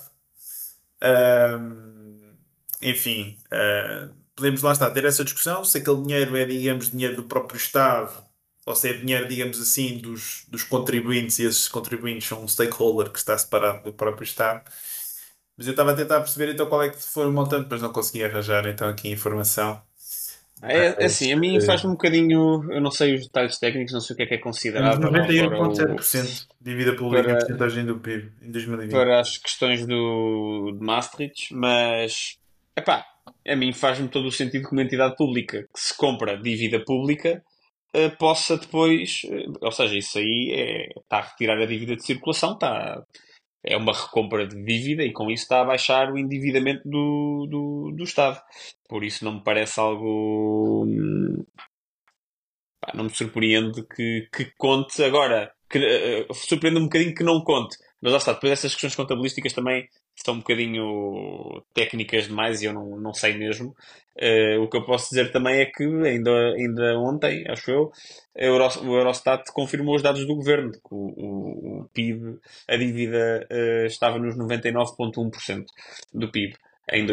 Ahm, enfim, podemos lá estar ter essa discussão se aquele dinheiro é, digamos, dinheiro do próprio Estado ou se é dinheiro, digamos assim, dos contribuintes e esses contribuintes são um stakeholder que está separado do próprio Estado. Mas eu estava a tentar perceber então qual é que foi o montante, mas não consegui arranjar então aqui a informação. É Mas, assim, a mim faz-me um bocadinho. Eu não sei os detalhes técnicos, não sei o que é temos considerável agora 91,7% de dívida pública em para, porcentagem do PIB em 2020. para as questões de Maastricht, mas epá. a mim faz-me todo o sentido que uma entidade pública que se compra dívida pública possa depois, ou seja, isso aí está a retirar a dívida de circulação, é uma recompra de dívida e com isso está a baixar o endividamento do Estado. Por isso não me parece algo. Pá, não me surpreende que conte agora. Surpreende um bocadinho que não conte. Mas lá está, depois essas questões contabilísticas também são um bocadinho técnicas demais e eu não sei mesmo. O que eu posso dizer também é que ainda ontem, acho eu, o Eurostat confirmou os dados do governo, que o PIB, a dívida estava nos 99,1% do PIB em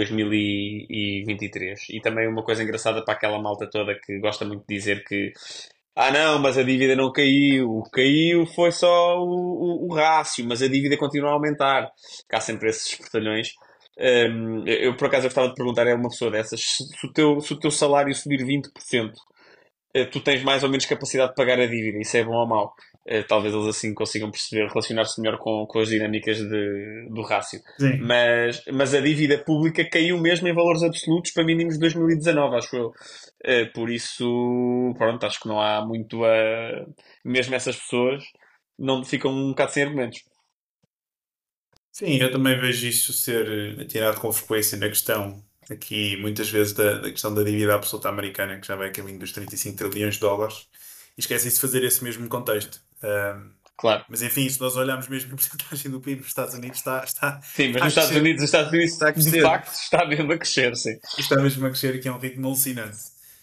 2023. E também uma coisa engraçada para aquela malta toda que gosta muito de dizer que não, mas a dívida não caiu. O que caiu foi só o rácio, mas a dívida continua a aumentar. Que há sempre esses espertalhões. Eu, por acaso, eu gostava de perguntar a uma pessoa dessas se o teu salário subir 20%, tu tens mais ou menos capacidade de pagar a dívida. Isso é bom ou mau? Talvez eles assim consigam perceber, relacionar-se melhor com as dinâmicas do rácio. Sim. Mas a dívida pública caiu mesmo em valores absolutos para mínimos de 2019, acho eu. Por isso, pronto, acho que não há muito a. Mesmo essas pessoas não ficam um bocado sem argumentos. Sim, eu também vejo isso ser atirado com frequência na questão, aqui muitas vezes, da questão da dívida absoluta americana, que já vai a caminho dos 35 trilhões de dólares, e esquecem-se de fazer esse mesmo contexto. Claro. Mas enfim, se nós olharmos mesmo a porcentagem do PIB nos Estados Unidos, Sim, mas está a nos Estados crescer. Unidos, os Estados Unidos Está a de crescer. facto está mesmo a crescer, sim. Está mesmo a crescer aqui a um ritmo alucinante.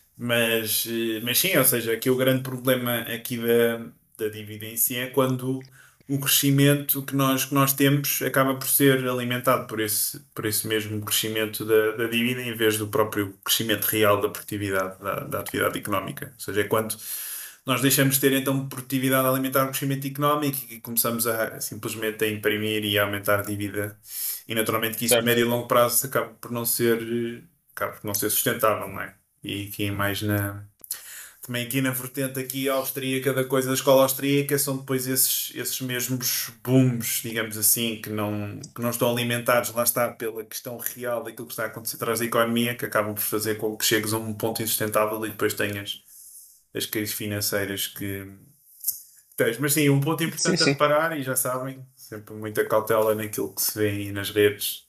Mas sim, ou seja, aqui o grande problema aqui da dívida em si é quando o crescimento que nós temos acaba por ser alimentado por esse mesmo crescimento da dívida em vez do próprio crescimento real da produtividade da atividade económica. Ou seja, é quando nós deixamos de ter então produtividade a alimentar o crescimento económico e começamos simplesmente a imprimir e a aumentar a dívida. E naturalmente que isso a Certo. médio e longo prazo acaba por não ser sustentável, não é? E aqui mais também aqui na vertente aqui austríaca da coisa da escola austríaca são depois esses mesmos booms, digamos assim, que não estão alimentados, lá está, pela questão real daquilo que está a acontecer atrás da economia, que acabam por fazer com que chegues a um ponto insustentável e depois tenhas as crises financeiras que tens. Mas sim, um ponto Sim, importante a sim. reparar, e já sabem, sempre muita cautela naquilo que se vê aí nas redes.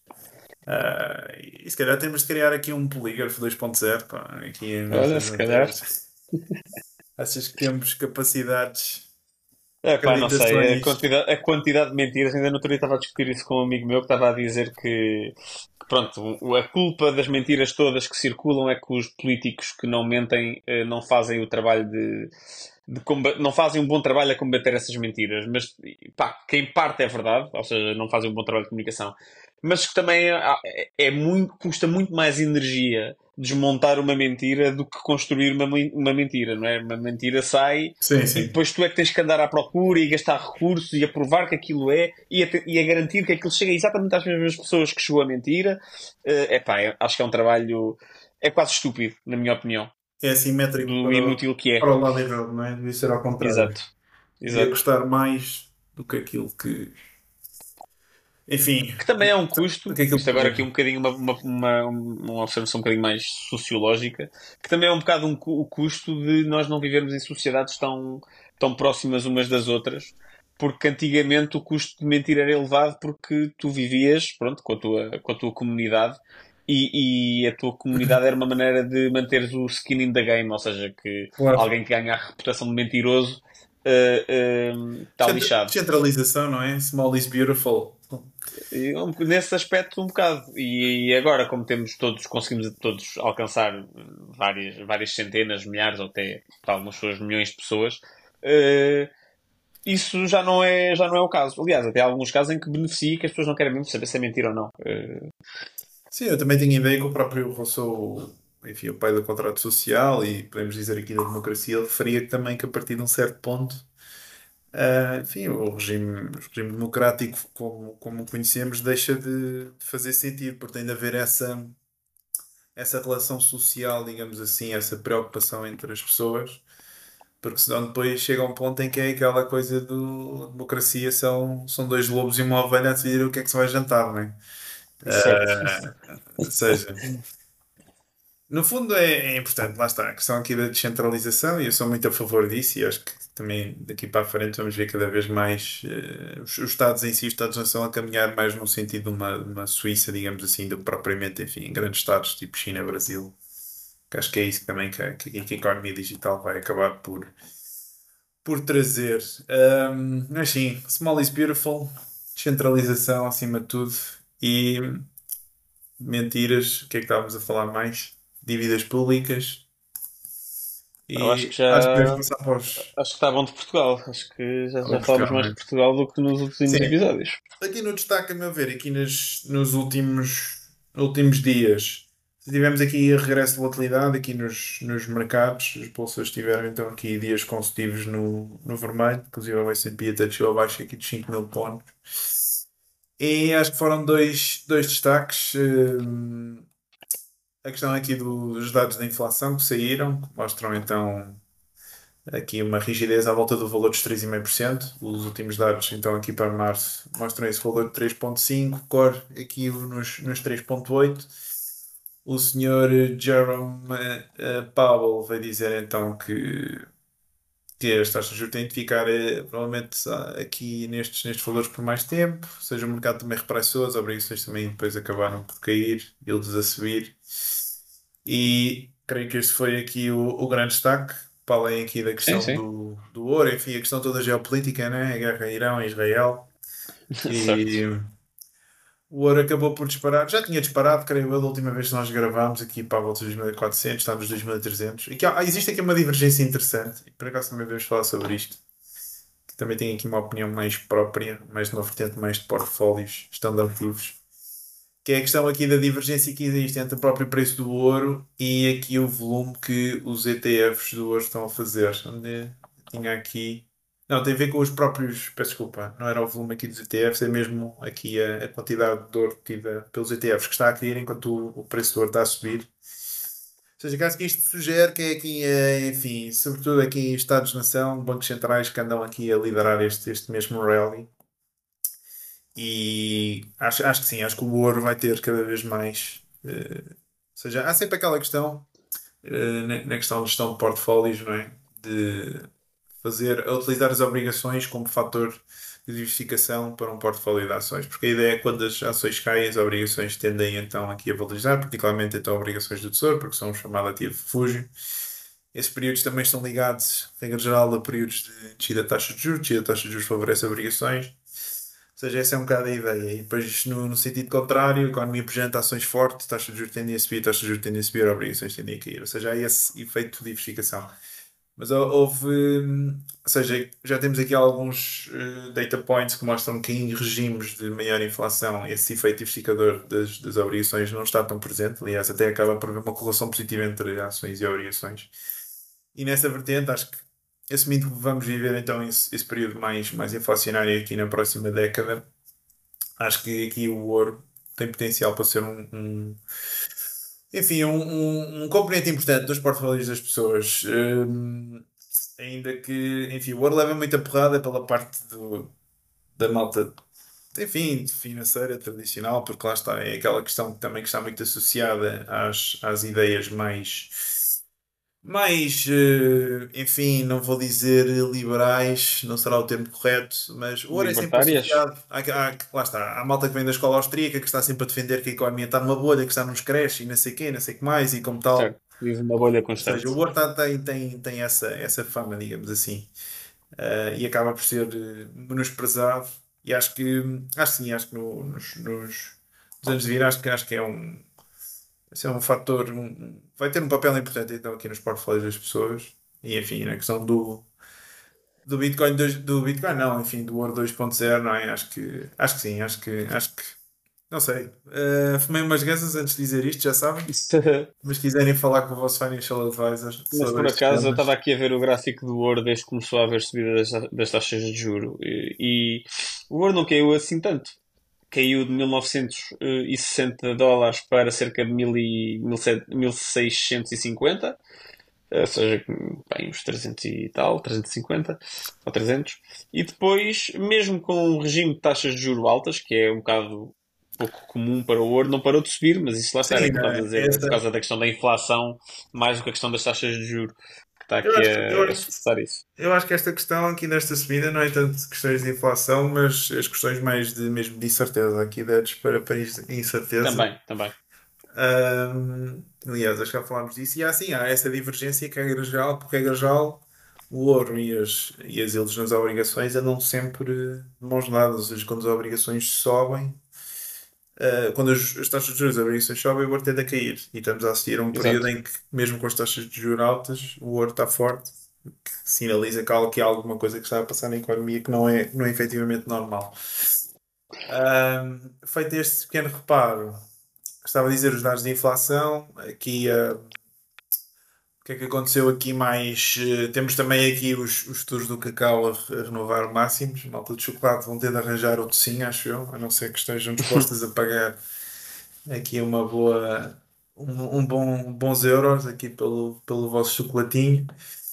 E se calhar temos de criar aqui um polígrafo 2.0, pá, aqui Olha, nestas se calhar. matérias. Achas que temos capacidades, Pá, não sei, a acreditações? quantidade, a quantidade de mentiras, ainda no outro dia estava a discutir isso com um amigo meu que estava a dizer que, pronto, a culpa das mentiras todas que circulam é que os políticos que não mentem não fazem o trabalho não fazem um bom trabalho a combater essas mentiras, mas pá, que em parte é verdade, ou seja, não fazem um bom trabalho de comunicação, mas que também custa muito mais energia desmontar uma mentira do que construir uma mentira, não é? Uma mentira sai Sim, e sim. depois tu é que tens que andar à procura e gastar recursos e a provar que aquilo e a garantir que aquilo chega exatamente às mesmas pessoas que chegou a mentira. Acho que é um trabalho é quase estúpido, na minha opinião, É assimétrico do para, inútil que é. para o lado errado, não é? Devia ser ao contrário. Exato, Devia exato. custar mais do que aquilo que. Enfim, Que também é um do custo, que aquilo isto que agora aqui um podemos. bocadinho uma observação um bocadinho mais sociológica, que também é um bocado o custo de nós não vivermos em sociedades tão próximas umas das outras, porque antigamente o custo de mentir era elevado porque tu vivias, pronto, com a tua comunidade e a tua comunidade era uma maneira de manteres o skin in the game, ou seja, que Claro. alguém que ganha a reputação de mentiroso está lixado. Descentralização, não é? Small is beautiful. Nesse aspecto um bocado. E agora, como conseguimos todos alcançar várias centenas, milhares ou até para algumas pessoas milhões de pessoas, eh, isso já não é o caso. Aliás, até há alguns casos em que beneficia e que as pessoas não querem mesmo saber se é mentira ou não. Sim, eu também tenho a ideia que o próprio Rousseau, enfim, o pai do contrato social e podemos dizer aqui da democracia, ele referia também que a partir de um certo ponto, enfim, o regime democrático como o conhecemos deixa de fazer sentido, porque tem de haver essa relação social, digamos assim, essa preocupação entre as pessoas, porque senão depois chega um ponto em que é aquela coisa do democracia são dois lobos e uma ovelha a decidir o que é que se vai jantar, não é? Certo. Ou seja. No fundo é importante, lá está, a questão aqui da descentralização, e eu sou muito a favor disso, e acho que também daqui para a frente vamos ver cada vez mais os Estados em si, os Estados-nação a caminhar mais no sentido de uma Suíça, digamos assim, do que propriamente, enfim, grandes Estados tipo China, Brasil, que acho que é isso também que a economia digital vai acabar por trazer. Mas sim, small is beautiful, descentralização acima de tudo, e mentiras, o que é que estávamos a falar mais? Dívidas públicas. Eu acho que E acho que já. podemos passar para os Acho que está bom de Portugal. Acho que já falámos Portugal, não mais de é? Portugal do que nos últimos Sim. episódios. Aqui no destaque, a meu ver, aqui nos últimos dias, tivemos aqui regresso de volatilidade aqui nos mercados. As bolsas tiveram então aqui dias consecutivos no vermelho, inclusive o S&P até desceu abaixo aqui de 5 mil pontos. E acho que foram dois destaques. A questão aqui dos dados da inflação que saíram, que mostram então aqui uma rigidez à volta do valor dos 3,5%. Os últimos dados, então, aqui para março, mostram esse valor de 3,5%, core aqui nos 3,8%. O senhor Jerome Powell vai dizer então que as taxas de juros têm de ficar provavelmente aqui nestes valores por mais tempo, ou seja, o mercado também repressou, as obrigações também depois acabaram por cair, eles a subir. E creio que este foi aqui o grande destaque, para além aqui da Sim, questão sim. do ouro, enfim, a questão toda geopolítica, né? A guerra Irão-Israel. Certo. E o ouro acabou por disparar. Já tinha disparado, creio eu, da última vez que nós gravámos aqui para a volta dos 2.400, está nos 2.300. E que existe aqui uma divergência interessante, e por acaso também devemos falar sobre isto, que também tem aqui uma opinião mais própria, mais de uma vertente mais de portfólios, gestão de ativos, que é a questão aqui da divergência que existe entre o próprio preço do ouro e aqui o volume que os ETFs do ouro estão a fazer. Onde tinha aqui. Não, tem a ver com os próprios. Peço desculpa, não era o volume aqui dos ETFs, é mesmo aqui a quantidade de ouro tida pelos ETFs que está a cair enquanto o preço do ouro está a subir. Ou seja, caso que isto sugere que é aqui, enfim, sobretudo aqui em Estados-nação, bancos centrais que andam aqui a liderar este mesmo rally. E acho que sim, acho que o ouro vai ter cada vez mais. Ou seja, há sempre aquela questão, na questão de gestão de portfólios, não é? De utilizar as obrigações como fator de diversificação para um portfólio de ações. Porque a ideia é que quando as ações caem, as obrigações tendem então aqui a valorizar, particularmente então obrigações do Tesouro, porque são um chamado ativo de refúgio. Esses períodos também estão ligados, regra geral, a períodos de descida da taxa de juros. Descida da taxa de juros favorece obrigações. Ou seja, essa é um bocado a ideia. E depois, no sentido contrário, a economia apresenta ações fortes, taxas de juros tendem a subir, taxas de juros tendem a subir, obrigações tendem a cair. Ou seja, há esse efeito de diversificação. Mas houve, ou seja, já temos aqui alguns data points que mostram que em regimes de maior inflação esse efeito diversificador das obrigações não está tão presente. Aliás, até acaba por haver uma correlação positiva entre ações e obrigações. E nessa vertente, acho que, assumindo que vamos viver então esse período mais inflacionário aqui na próxima década, acho que aqui o ouro tem potencial para ser enfim, um componente importante dos portfólios das pessoas. Ainda que, enfim, o ouro leva muita porrada pela parte da malta, enfim, financeira tradicional, porque lá está, é aquela questão que também que está muito associada às ideias enfim, não vou dizer liberais, não será o termo correto, mas o ouro é sempre Libertárias? associado lá está, à malta que vem da escola austríaca, que está sempre a defender que a economia está numa bolha, que está nos creche e não sei quê, não sei o que mais, e como tal. Certo. Vive uma bolha Ou seja, o constante. ouro tem essa fama, digamos assim. E acaba por ser menosprezado, e acho que sim, acho que nos anos de vir, acho que é esse é um fator, vai ter um papel importante então aqui nos portfólios das pessoas. E enfim, na questão do Bitcoin, do Bitcoin não, enfim, do Ouro 2.0, não é? Acho que sim, acho que, não sei. Fumei umas gansas antes de dizer isto, já sabem. Mas se quiserem falar com o vosso financial advisor Mas sobre por estes acaso eu estava temas. aqui a ver o gráfico do ouro desde que começou a haver subida das taxas de juro e o ouro não caiu assim tanto. Caiu de 1960 dólares para cerca de 1650, ou seja, bem, uns 300 e tal, 350 ou 300. E depois, mesmo com um regime de taxas de juro altas, que é um bocado pouco comum para o ouro, não parou de subir, mas isso lá está, era Sim, aquilo que estavas a né? dizer, é por causa da questão da inflação, mais do que a questão das taxas de juros, que está Eu aqui acho, eu a acho, suportar isso. eu acho que esta questão aqui nesta subida não é tanto questões de inflação, mas as questões mais de mesmo de incerteza, aqui dados para incerteza. Também, também. Aliás, acho que já falámos disso. E há assim, há essa divergência que, regra geral, por regra geral, o ouro e as ilhas nas obrigações andam sempre de mãos dadas. Ou seja, quando as obrigações sobem, quando as taxas de juros das obrigações sobem, o ouro tende a cair. E estamos a assistir a um período Exato. em que, mesmo com as taxas de juros altas, o ouro está forte, que sinaliza que há alguma coisa que está a passar na economia que não é efetivamente normal. Feito este pequeno reparo, estava a dizer os dados de inflação. Aqui, o que é que aconteceu aqui mais? Temos também aqui os futuros do cacau a renovar máximos. Malta de chocolate vão ter de arranjar outro sim, acho eu, a não ser que estejam dispostas a pagar aqui bons euros aqui pelo vosso chocolatinho.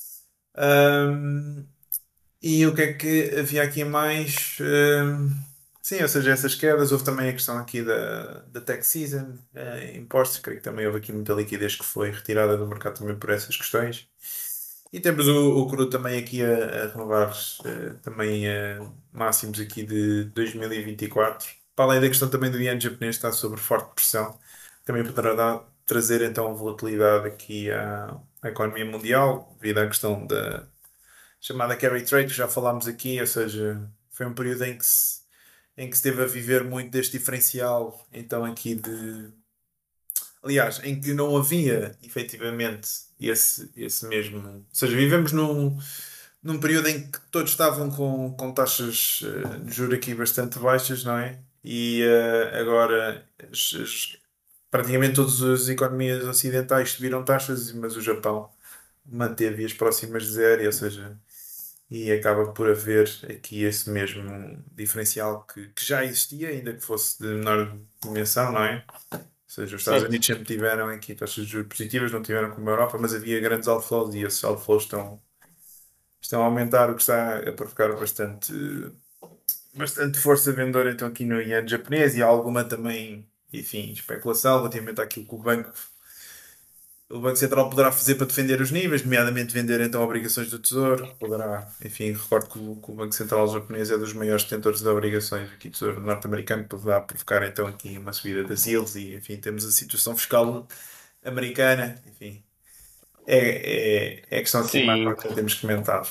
Ahm, e o que é que havia aqui mais? Sim, ou seja, essas quedas. Houve também a questão aqui da tax season, impostos. Creio que também houve aqui muita liquidez que foi retirada do mercado também por essas questões. E temos o cru também aqui a renovar também máximos aqui de 2024. Para além da questão também do iene japonês estar sob forte pressão, também poderá trazer então volatilidade aqui à economia mundial, devido à questão da chamada carry trade, que já falámos aqui, ou seja, foi um período em que se teve a viver muito deste diferencial, então aqui aliás, em que não havia efetivamente esse mesmo. Ou seja, vivemos num período em que todos estavam com taxas de juros aqui bastante baixas, não é? E agora praticamente todas as economias ocidentais subiram taxas, mas o Japão manteve as próximas de zero, ou seja, e acaba por haver aqui esse mesmo diferencial que já existia, ainda que fosse de menor dimensão, não é? Ou seja, os Estados Certo. Unidos sempre tiveram aqui taxas de juros positivas, não tiveram como a Europa, mas havia grandes outflows e esses outflows estão a aumentar, o que está a provocar bastante força vendedora então aqui no iene japonês e há alguma também, enfim, especulação relativamente àquilo que o Banco Central poderá fazer para defender os níveis, nomeadamente vender então obrigações do Tesouro. Poderá, enfim, recordo que o Banco Central japonês é dos maiores detentores de obrigações aqui do Tesouro norte-americano, poderá provocar então aqui uma subida das yields e, enfim, temos a situação fiscal americana, enfim, é a questão aqui mais Sim, que temos comentado.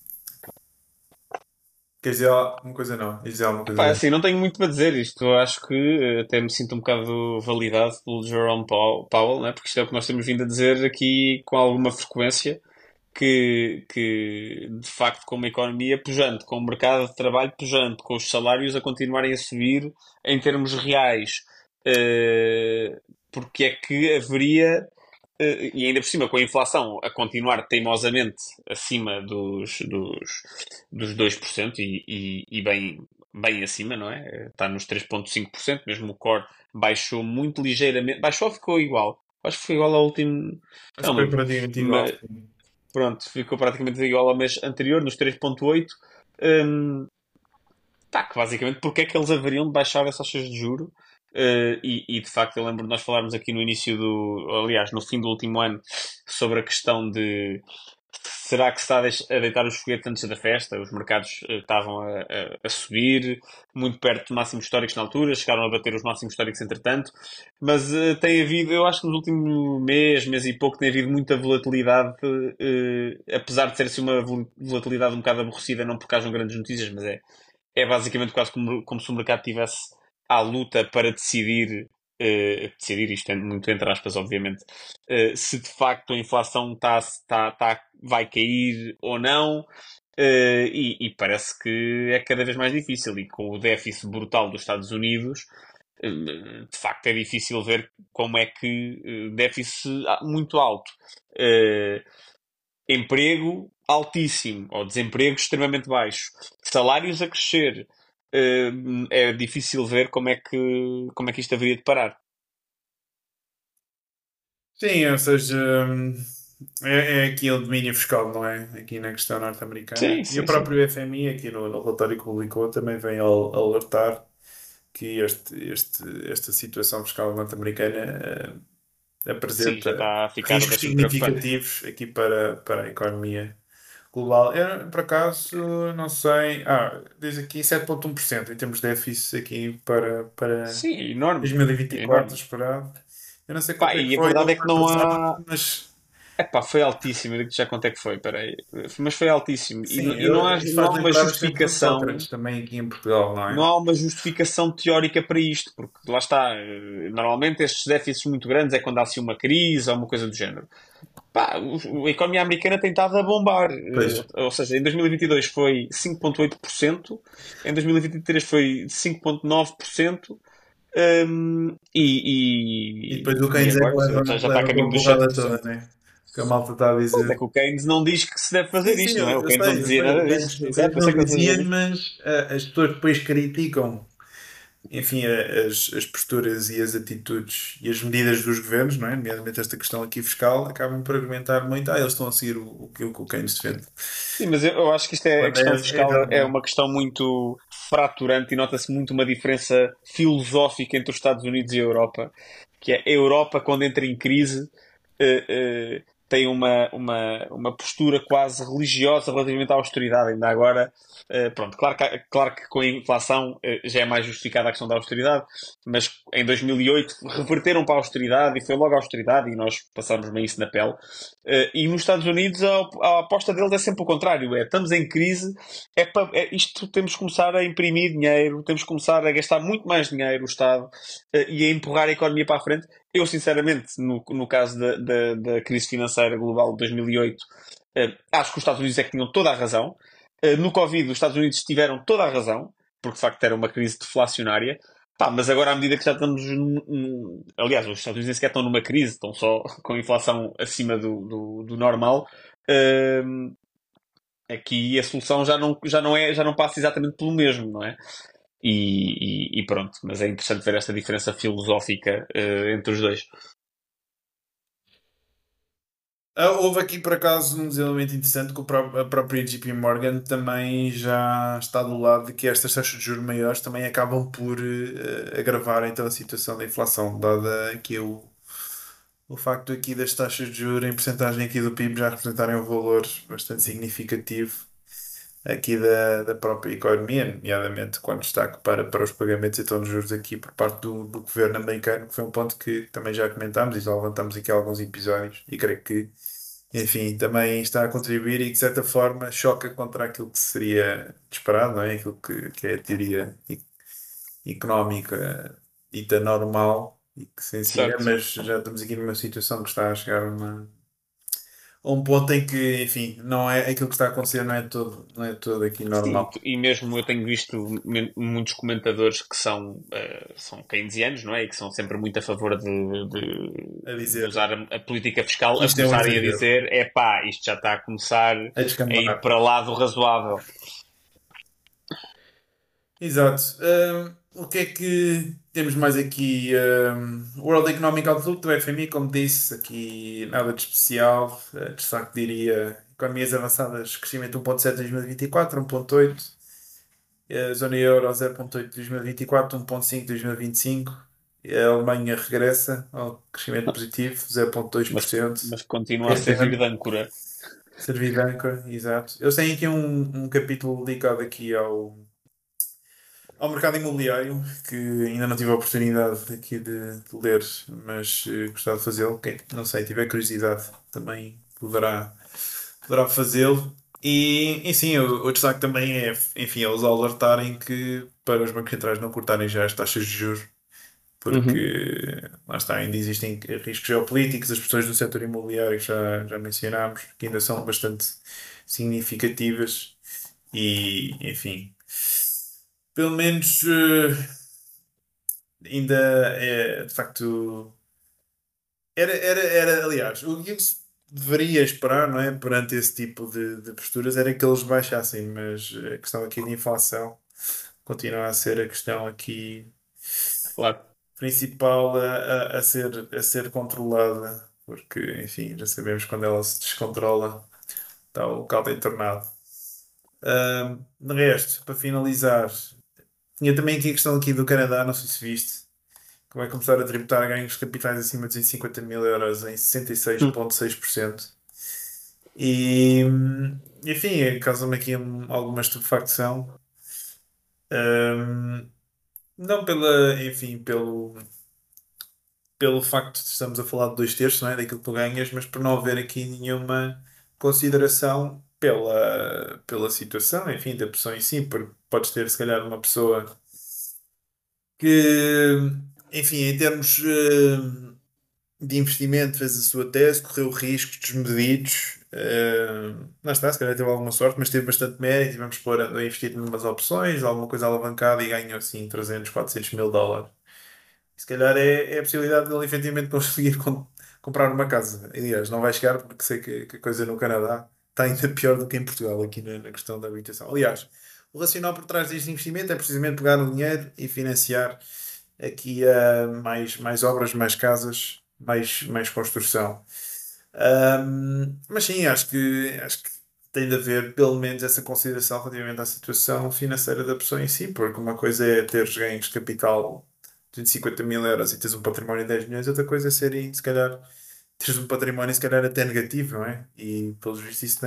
Quer dizer alguma coisa não? Quer dizer alguma pá, coisa? assim, não tenho muito para dizer isto. Eu acho que até me sinto um bocado validado pelo Jerome Powell, né? Porque isto é o que nós temos vindo a dizer aqui com alguma frequência, que de facto, com uma economia pujante, com o mercado de trabalho pujante, com os salários a continuarem a subir em termos reais, porque é que haveria e ainda por cima, com a inflação a continuar teimosamente acima dos 2% e bem acima, não é? Está nos 3,5%, mesmo o core baixou muito ligeiramente. Baixou ou ficou igual? Acho que foi igual ao último. Acho Não que foi lembro. praticamente igual. Mas pronto, ficou praticamente igual ao mês anterior, nos 3,8%. Hum, Tá, que basicamente porque é que eles haveriam de baixar as taxas de juro? E de facto eu lembro de nós falarmos aqui no início aliás, no fim do último ano, sobre a questão de será que se está a deitar os foguetes antes da festa? Os mercados estavam a subir, muito perto de máximos históricos na altura, chegaram a bater os máximos históricos entretanto, mas tem havido, eu acho que nos últimos mês e pouco, tem havido muita volatilidade, apesar de ser assim uma volatilidade um bocado aborrecida, não porque hajam grandes notícias, mas é basicamente quase como se o mercado tivesse à luta para decidir isto é muito entre aspas, obviamente, se de facto a inflação vai cair ou não. E parece que é cada vez mais difícil. E com o déficit brutal dos Estados Unidos, de facto é difícil ver como é que déficit muito alto. eh, Emprego altíssimo ou desemprego extremamente baixo, salários a crescer, eh, é difícil ver como é que isto haveria de parar. Sim, ou seja, é aqui o domínio fiscal, não é? Aqui na questão norte-americana. Sim, E o sim, sim. próprio FMI, aqui no relatório que publicou, também vem alertar que esta situação fiscal norte-americana Sim, já apresenta está a ficar riscos bastante preocupante. significativos aqui para a economia global. Eu, por acaso, não sei. Diz aqui 7,1% em termos de déficit aqui para Sim, enorme. 2024 Enorme. esperado. Eu não sei Pá, quanto é que e a foi verdade do é que ano não passado, há. mas Epá, foi altíssimo, eu digo-te já quanto é que foi, peraí. Mas foi altíssimo. sim, E não há, isso não faz há uma lembrar os tempos do justificação, Sócrates também aqui em Portugal, não não é? há uma justificação teórica para isto, porque lá está, normalmente estes déficits muito grandes é quando há assim uma crise ou uma coisa do género. Pá, a economia americana tem estado a bombar, Pois. ou seja, em 2022 foi 5,8%, em 2023 foi 5,9%, E depois o e Keynes é que agora já está a leva com caminho a dos porrada 7%. toda, né? Que a malta está a Pois é dizer. que o Keynes não diz que se deve Sim, fazer sim, isto, não é? O eu Keynes não sei, eu dizia sei. nada disso. O Keynes Exato, eu não sei que ele fazia dizia, isto. mas as pessoas depois criticam, enfim, as posturas e as atitudes e as medidas dos governos, não é? Nomeadamente esta questão aqui fiscal, acabam por argumentar muito, eles estão a seguir que o Keynes defende. Sim, mas eu acho que isto é, a Quando questão é fiscal é normal. uma questão muito fraturante e nota-se muito uma diferença filosófica entre os Estados Unidos e a Europa, que é a Europa, quando entra em crise, tem uma postura quase religiosa relativamente à austeridade. Ainda agora, pronto, claro que com a inflação já é mais justificada a questão da austeridade, mas em 2008 reverteram para a austeridade e foi logo a austeridade e nós passámos bem isso na pele. E nos Estados Unidos a aposta deles é sempre o contrário. Estamos em crise, isto temos que começar a imprimir dinheiro, temos que começar a gastar muito mais dinheiro, o Estado, e a empurrar a economia para a frente. Eu, sinceramente, no caso da crise financeira global de 2008, acho que os Estados Unidos é que tinham toda a razão. No Covid, os Estados Unidos tiveram toda a razão, porque de facto era uma crise deflacionária. Pá, mas agora, à medida que já estamos. Aliás, os Estados Unidos nem sequer estão numa crise, estão só com a inflação acima do normal. Hum, Aqui a solução já não passa exatamente pelo mesmo, não é? E pronto, mas é interessante ver esta diferença filosófica entre os dois. Houve aqui por acaso um desenvolvimento interessante que a própria JP Morgan também já está do lado de que estas taxas de juros maiores também acabam por agravar então a situação da inflação, dada aqui o facto aqui das taxas de juros em percentagem aqui do PIB já representarem um valor bastante significativo aqui da própria economia, nomeadamente quando destaque para os pagamentos então de juros aqui por parte do governo americano, que foi um ponto que também já comentámos e já levantamos aqui alguns episódios e creio que, enfim, também está a contribuir e que de certa forma choca contra aquilo que seria esperado, não é? Aquilo que é a teoria económica dita normal e que se ensina, Certo. mas já estamos aqui numa situação que está a chegar a um ponto em que, enfim, não é aquilo que está a acontecer, não é todo aqui Sim, normal. e mesmo eu tenho visto muitos comentadores que são keynesianos, não é? E que são sempre muito a favor A de dizer usar a política fiscal, que a isto é um começarem a exagero, dizer: é pá, isto já está a começar a a ir descambar. para lá do razoável. Exato. O que é que temos mais aqui? World Economic Outlook do FMI, como disse, aqui nada de especial. Destaque diria economias avançadas, crescimento 1,7 em 2024, 1,8. Zona euro 0,8 em 2024, 1,5 em 2025. A Alemanha regressa ao crescimento positivo, Mas, 0,2% mas continua a este servir ano. de âncora. Servir de âncora, exato. Eu tenho aqui um capítulo dedicado aqui ao mercado imobiliário que ainda não tive a oportunidade aqui de ler, mas gostava de fazê-lo. Quem não sei, tiver curiosidade também poderá fazê-lo. E sim, o destaque também é, enfim, eles alertarem que para os bancos centrais não cortarem já as taxas de juros, Uhum. porque lá está, ainda existem riscos geopolíticos, as pressões do setor imobiliário que já mencionámos, que ainda são bastante significativas e, enfim, pelo menos ainda é de facto. Aliás, o que se deveria esperar, não é? Perante esse tipo de posturas era que eles baixassem, mas a questão aqui de inflação continua a ser a questão aqui Claro. principal a ser controlada, porque, enfim, já sabemos quando ela se descontrola, está o caldo entornado. De resto, para finalizar. Tinha também aqui a questão aqui do Canadá, não sei se viste, que vai começar a tributar ganhos capitais acima de 250 mil euros em Hum. 66,6%. E, enfim, causa-me aqui alguma estupefacção. Hum, não pela, enfim, pelo facto de estamos a falar de dois terços, não é, daquilo que tu ganhas, mas por não haver aqui nenhuma consideração pela situação, enfim, da pessoa em si, porque podes ter, se calhar, uma pessoa que, enfim, em termos de investimento, fez a sua tese, correu riscos desmedidos. Lá está, se calhar teve alguma sorte, mas teve bastante mérito. E vamos pôr a investir em umas opções, alguma coisa alavancada e ganhou assim 300, 400 mil dólares. Se calhar é a possibilidade dele efetivamente conseguir comprar uma casa. Aliás, não vai chegar porque sei que a coisa no Canadá está ainda pior do que em Portugal, aqui na questão da habitação. Aliás, o racional por trás deste investimento é precisamente pegar o dinheiro e financiar aqui mais obras, mais casas, mais construção. Mas sim, acho que tem de haver pelo menos essa consideração relativamente à situação financeira da pessoa em si, porque uma coisa é teres ganhos de capital de 50 mil euros e teres um património de 10 milhões, outra coisa é ser, se calhar, teres um património se calhar até negativo, não é? E pelos vistos isso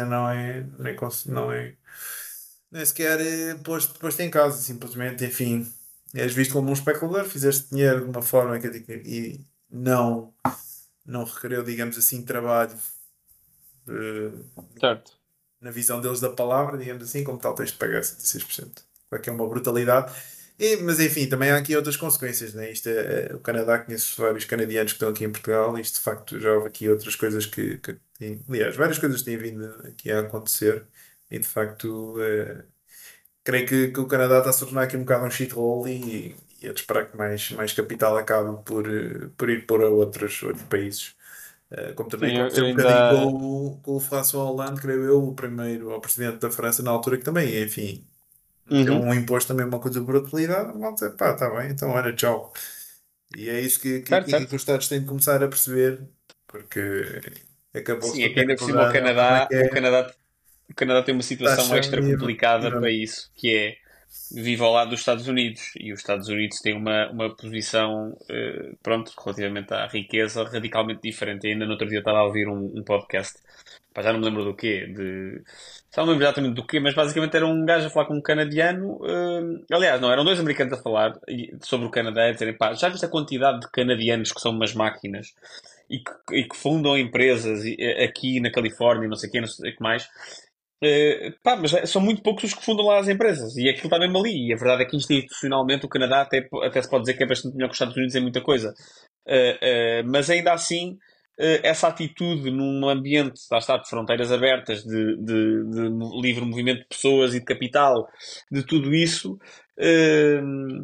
não é sequer posto em causa, simplesmente, enfim, és visto como um especulador, fizeste dinheiro de uma forma e não requereu, digamos assim, trabalho eh, Certo. na visão deles da palavra, digamos assim, como tal tens de pagar 76%. Claro que é uma brutalidade. Mas enfim, também há aqui outras consequências, né? O Canadá, conheço vários canadianos que estão aqui em Portugal, e isto de facto já houve aqui outras coisas aliás, várias coisas têm vindo aqui a acontecer, e de facto creio que o Canadá está a se tornar aqui um bocado um shithole e é de esperar que mais capital acabe por ir para outros países. Como também Sim, aconteceu eu um bocadinho com ainda. o François Hollande, creio eu, o primeiro, o presidente da França na altura, que também, enfim, meteu Uhum. um imposto também uma coisa de brutalidade. Malta, pá, está bem, então olha, tchau. E é isso Certo, que certo. os Estados têm de começar a perceber, porque acabou-se Sim, de é que querer ainda por cima o acordar como é Canadá, que é O Canadá tem uma situação taxa extra nível. complicada para Não. isso, que é vive ao lado dos Estados Unidos e os Estados Unidos têm uma posição, pronto, relativamente à riqueza, radicalmente diferente. E ainda no outro dia eu estava a ouvir um podcast, pá, já não me lembro do quê, já não me lembro exatamente do quê, mas basicamente era um gajo a falar com um canadiano, aliás, não, eram dois americanos a falar sobre o Canadá, a dizerem, pá, já viste a quantidade de canadianos que são umas máquinas e que fundam empresas aqui na Califórnia, não sei o quê, não sei o que mais. Pá, mas são muito poucos os que fundam lá as empresas e aquilo está mesmo ali. E a verdade é que institucionalmente o Canadá até se pode dizer que é bastante melhor que os Estados Unidos em muita coisa. Mas ainda assim, essa atitude num ambiente, lá está, de fronteiras abertas, de livre movimento de pessoas e de capital, de tudo isso, uh,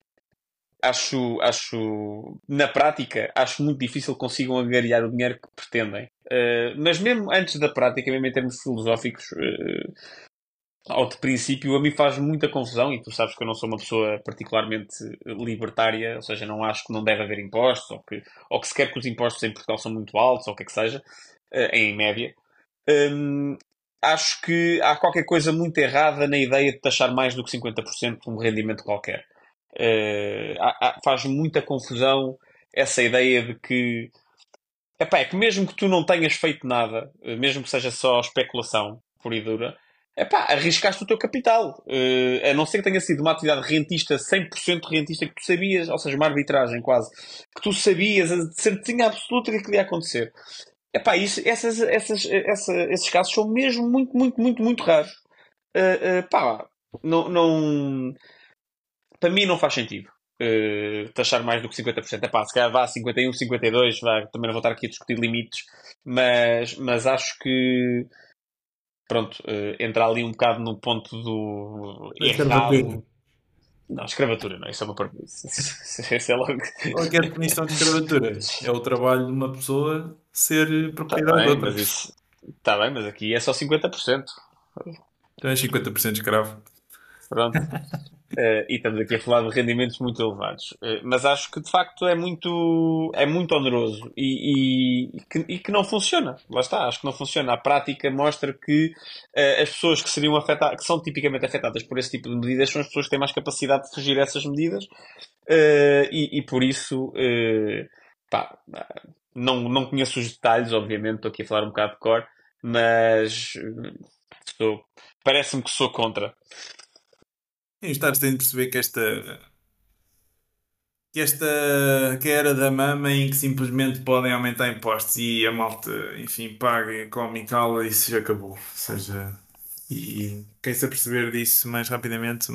na prática, acho muito difícil que consigam angariar o dinheiro que pretendem. Mas mesmo antes da prática, mesmo em termos filosóficos, ao de princípio, a mim faz muita confusão, e tu sabes que eu não sou uma pessoa particularmente libertária, ou seja, não acho que não deve haver impostos, ou que sequer que os impostos em Portugal são muito altos, ou o que é que seja, em média. Hum, Acho que há qualquer coisa muito errada na ideia de taxar mais do que 50% de um rendimento qualquer. Faz muita confusão essa ideia de que, epá, é que mesmo que tu não tenhas feito nada, mesmo que seja só especulação pura e dura, epá, arriscaste o teu capital. A não ser que tenha sido uma atividade rentista, 100% rentista, que tu sabias, ou seja, uma arbitragem quase, que tu sabias, de certeza absoluta que aquilo ia acontecer. Epá, esses casos são mesmo muito, muito, muito, muito raros. Pá, não, para mim não faz sentido taxar mais do que 50%. Epá, se calhar vá a 51, 52, vá, também não vou estar aqui a discutir limites, mas acho que pronto, entra ali um bocado no ponto do Da escravatura. errado. Não, escravatura, não, isso é uma parvoíce. Isso é logo. Qual é que é a definição de escravatura? É o trabalho de uma pessoa ser Está propriedade de bem, outra. mas isso. Está bem, mas aqui é só 50%. Então é 50% escravo. Pronto. E estamos aqui a falar de rendimentos muito elevados. Mas acho que de facto é muito oneroso e que não funciona. Lá está, acho que não funciona. A prática mostra que as pessoas que seriam afetadas, que são tipicamente afetadas por esse tipo de medidas, são as pessoas que têm mais capacidade de fugir a essas medidas. E por isso, pá, não conheço os detalhes, obviamente, estou aqui a falar um bocado de cor, mas sou- parece-me que sou contra. E os Estados têm de perceber que a era da mama em que simplesmente podem aumentar impostos e a malta, enfim, paga, come e cala e isso já acabou. Ou seja, e quem se aperceber disso mais rapidamente,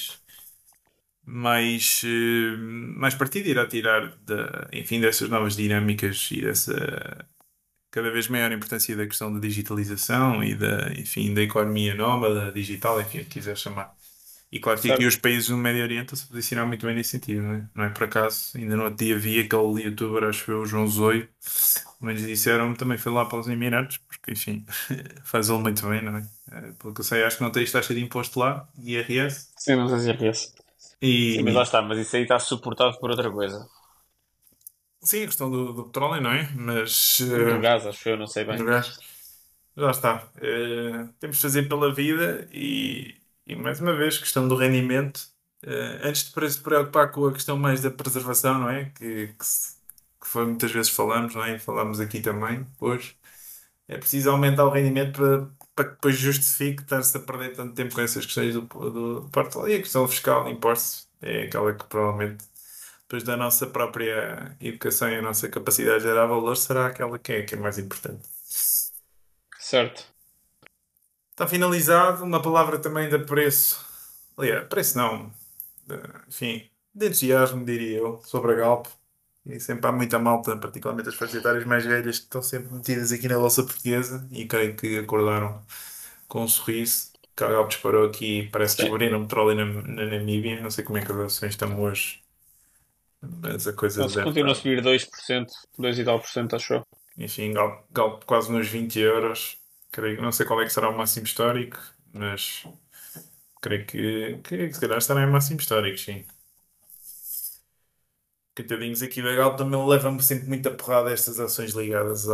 mais partido irá tirar enfim, dessas novas dinâmicas e dessa cada vez maior importância da questão da digitalização e enfim, da economia nómada, digital, enfim, o que quiser chamar. E claro que aqui os Certo? países do Médio Oriente se posicionam muito bem nesse sentido, não é? Não é por acaso, ainda no outro dia vi aquele youtuber, acho que foi o João Zóio, mas disseram-me também foi lá para os Emirados, porque enfim, faz ele muito bem, não é? Pelo que eu sei, acho que não tens taxa de imposto lá, IRS, Sim, não sei se é esse. Sim, mas lá e está, mas isso aí está suportado por outra coisa. sim, a questão do petróleo, não é? Mas Do gás, acho eu, não sei bem. do gás, já está. Temos de fazer pela vida e mais uma vez, questão do rendimento. Antes de se preocupar com a questão mais da preservação, não é? Que foi muitas vezes falamos, não é? E falamos aqui também, hoje. É preciso aumentar o rendimento para que depois justifique estar-se a perder tanto tempo com essas questões do porto. E a questão fiscal de impostos é aquela que provavelmente, depois da nossa própria educação e a nossa capacidade de gerar valor, será aquela que é mais importante. Certo. Está finalizado. Uma palavra também de preço. Aliás, preço não. Enfim, de entusiasmo, diria eu, sobre a Galp. E sempre há muita malta, particularmente as faixas etárias mais velhas, que estão sempre metidas aqui na bolsa portuguesa e creio que acordaram com um sorriso. Que a Galp disparou aqui e parece que Sim. descobriram petróleo na Namíbia. Não sei como é que as ações estão hoje, mas a coisa Não, se deve continua a estar. subir 2%, 2 e tal por cento, acho eu. Enfim, Galp quase nos 20 euros. Creio, não sei qual é que será o máximo histórico, mas creio que se calhar estará em máximo histórico, sim. Coitadinhos aqui da Galp também levam-me sempre muita porrada estas ações ligadas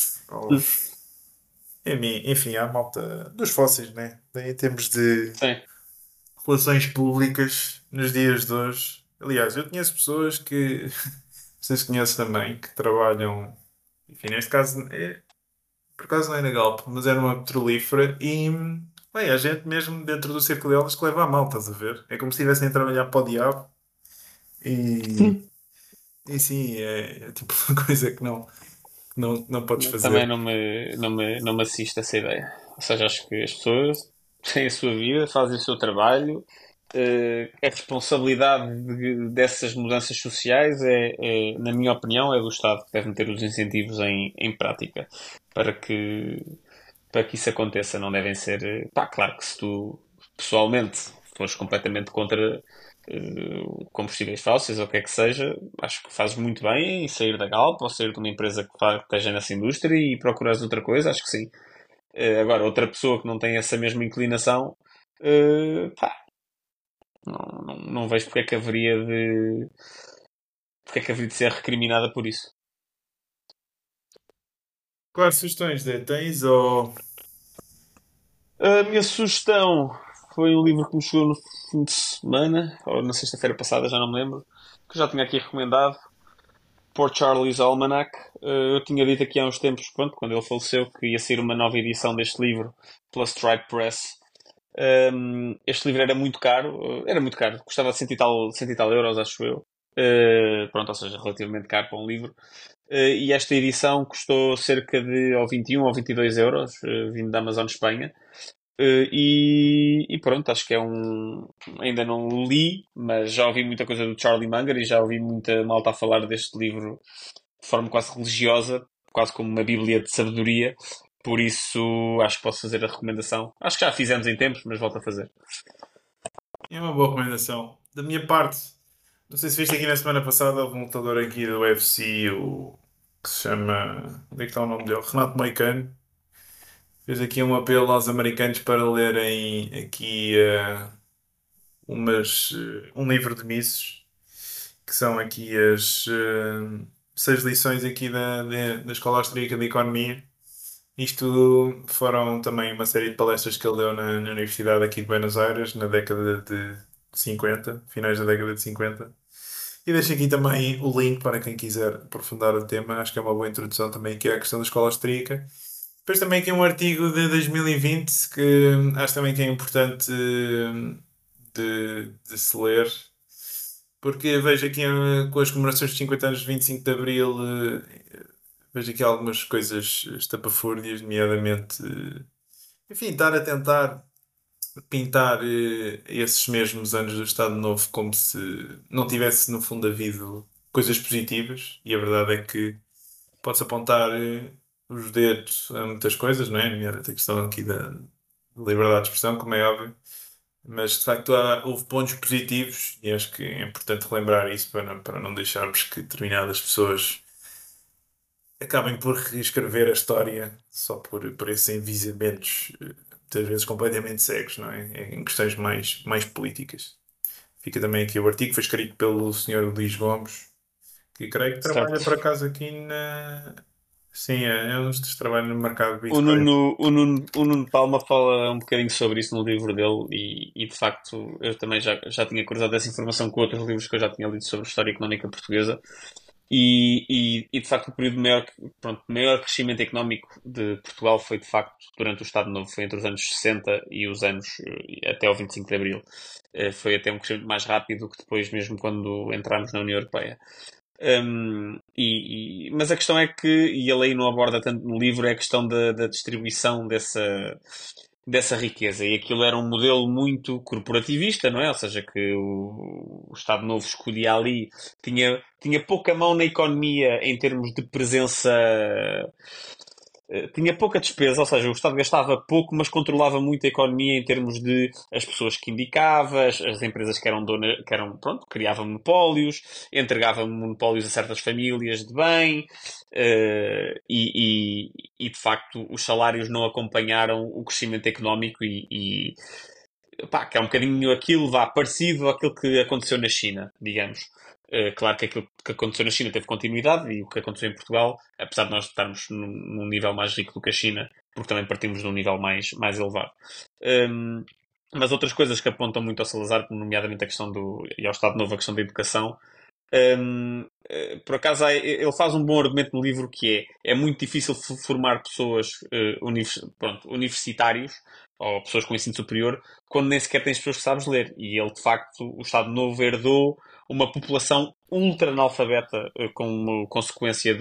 enfim, à malta dos fósseis, né? Em termos de Sim. relações públicas nos dias de hoje. Aliás, eu conheço pessoas que vocês conhecem também, que trabalham, enfim, neste caso, por acaso não é na Galp, mas é numa petrolífera e bem, a gente mesmo dentro do círculo delas que leva a mal, estás a ver? É como se estivessem a trabalhar para o diabo e, e sim, é tipo uma coisa que não podes Também fazer. não me assiste essa ideia. Ou seja, acho que as pessoas têm a sua vida, fazem o seu trabalho. A responsabilidade dessas mudanças sociais na minha opinião, é do Estado que deve meter os incentivos em prática para que, para que isso aconteça. Não devem ser. Pá, claro que se tu pessoalmente fores completamente contra combustíveis fósseis ou o que é que seja, acho que fazes muito bem em sair da Galp ou sair de uma empresa que esteja nessa indústria e procurares outra coisa, acho que sim. Agora, outra pessoa que não tem essa mesma inclinação, pá, não vejo porque é que haveria de ser recriminada por isso. Quais sugestões tens ou A minha sugestão foi um livro que me chegou no fim de semana, ou na sexta-feira passada, já não me lembro, que eu já tinha aqui recomendado, Por Charlie's Almanac. Eu tinha dito aqui há uns tempos, pronto, quando ele faleceu, que ia sair uma nova edição deste livro pela Stripe Press. Este livro era muito caro, custava cento e tal euros, acho eu. Pronto, ou seja, relativamente caro para um livro. E esta edição custou cerca de ou 21 ou 22 euros, vindo da Amazon Espanha. E pronto, acho que é um. Ainda não o li, mas já ouvi muita coisa do Charlie Munger e já ouvi muita malta a falar deste livro de forma quase religiosa, quase como uma bíblia de sabedoria. Por isso, acho que posso fazer a recomendação. Acho que já fizemos em tempos, mas volto a fazer. é uma boa recomendação. Da minha parte, não sei se viste aqui na semana passada, houve um lutador aqui do UFC, que se chama. Onde é que está o nome dele? Renato Moicano. Fez aqui um apelo aos americanos para lerem aqui um livro de missos, que são aqui as 6 lições aqui da Escola Austríaca de Economia. Isto foram também uma série de palestras que ele deu na Universidade aqui de Buenos Aires, na década de 50, finais da década de 50. E deixo aqui também o link para quem quiser aprofundar o tema. Acho que é uma boa introdução também aqui à questão da escola austríaca. Depois também aqui um artigo de 2020 que acho também que é importante de se ler, porque vejo aqui com as comemorações de 50 anos de 25 de Abril, vejo aqui algumas coisas estapafúrdias, nomeadamente, enfim, estar a tentar pintar esses mesmos anos do Estado Novo como se não tivesse, no fundo, havido coisas positivas, e a verdade é que pode-se apontar os dedos a muitas coisas, não é? Nomeadamente a questão aqui da liberdade de expressão, como é óbvio, mas de facto houve pontos positivos e acho que é importante relembrar isso para não deixarmos que determinadas pessoas acabem por reescrever a história só por esses envisimentos, muitas vezes completamente cegos, não é? Em questões mais políticas. Fica também aqui o artigo, foi escrito pelo Senhor Luís Gomes, que creio que trabalha Certo. por acaso aqui na. Sim, é um dos trabalhos no mercado de O Bitcoin. Nuno, o Nuno, o Nuno Palma fala um bocadinho sobre isso no livro dele e de facto eu também já tinha cruzado essa informação com outros livros que eu já tinha lido sobre história económica portuguesa e de facto o período de maior, pronto, maior crescimento económico de Portugal foi de facto durante o Estado Novo, foi entre os anos 60 e os anos até ao 25 de Abril. Foi até um crescimento mais rápido do que depois mesmo quando entramos na União Europeia. Mas a questão é que, e ele aí não aborda tanto no livro, é a questão da distribuição dessa riqueza. E aquilo era um modelo muito corporativista, não é? Ou seja, que o Estado Novo escolhia ali, tinha pouca mão na economia em termos de presença. Tinha pouca despesa, ou seja, o Estado gastava pouco, mas controlava muito a economia em termos de as pessoas que indicava, as empresas que eram donas, que eram, pronto, criavam monopólios, entregava monopólios a certas famílias de bem, e de facto os salários não acompanharam o crescimento económico pá, que é um bocadinho aquilo, vá, parecido àquilo que aconteceu na China, digamos. Claro que aquilo que aconteceu na China teve continuidade e o que aconteceu em Portugal, apesar de nós estarmos num nível mais rico do que a China, porque também partimos de um nível mais elevado. Um, mas outras coisas que apontam muito ao Salazar, nomeadamente a questão e ao Estado Novo, a questão da educação, por acaso ele faz um bom argumento no livro que é muito difícil formar pessoas universitários ou pessoas com ensino superior quando nem sequer tens pessoas que sabes ler. E ele, de facto, o Estado Novo herdou uma população ultra analfabeta como consequência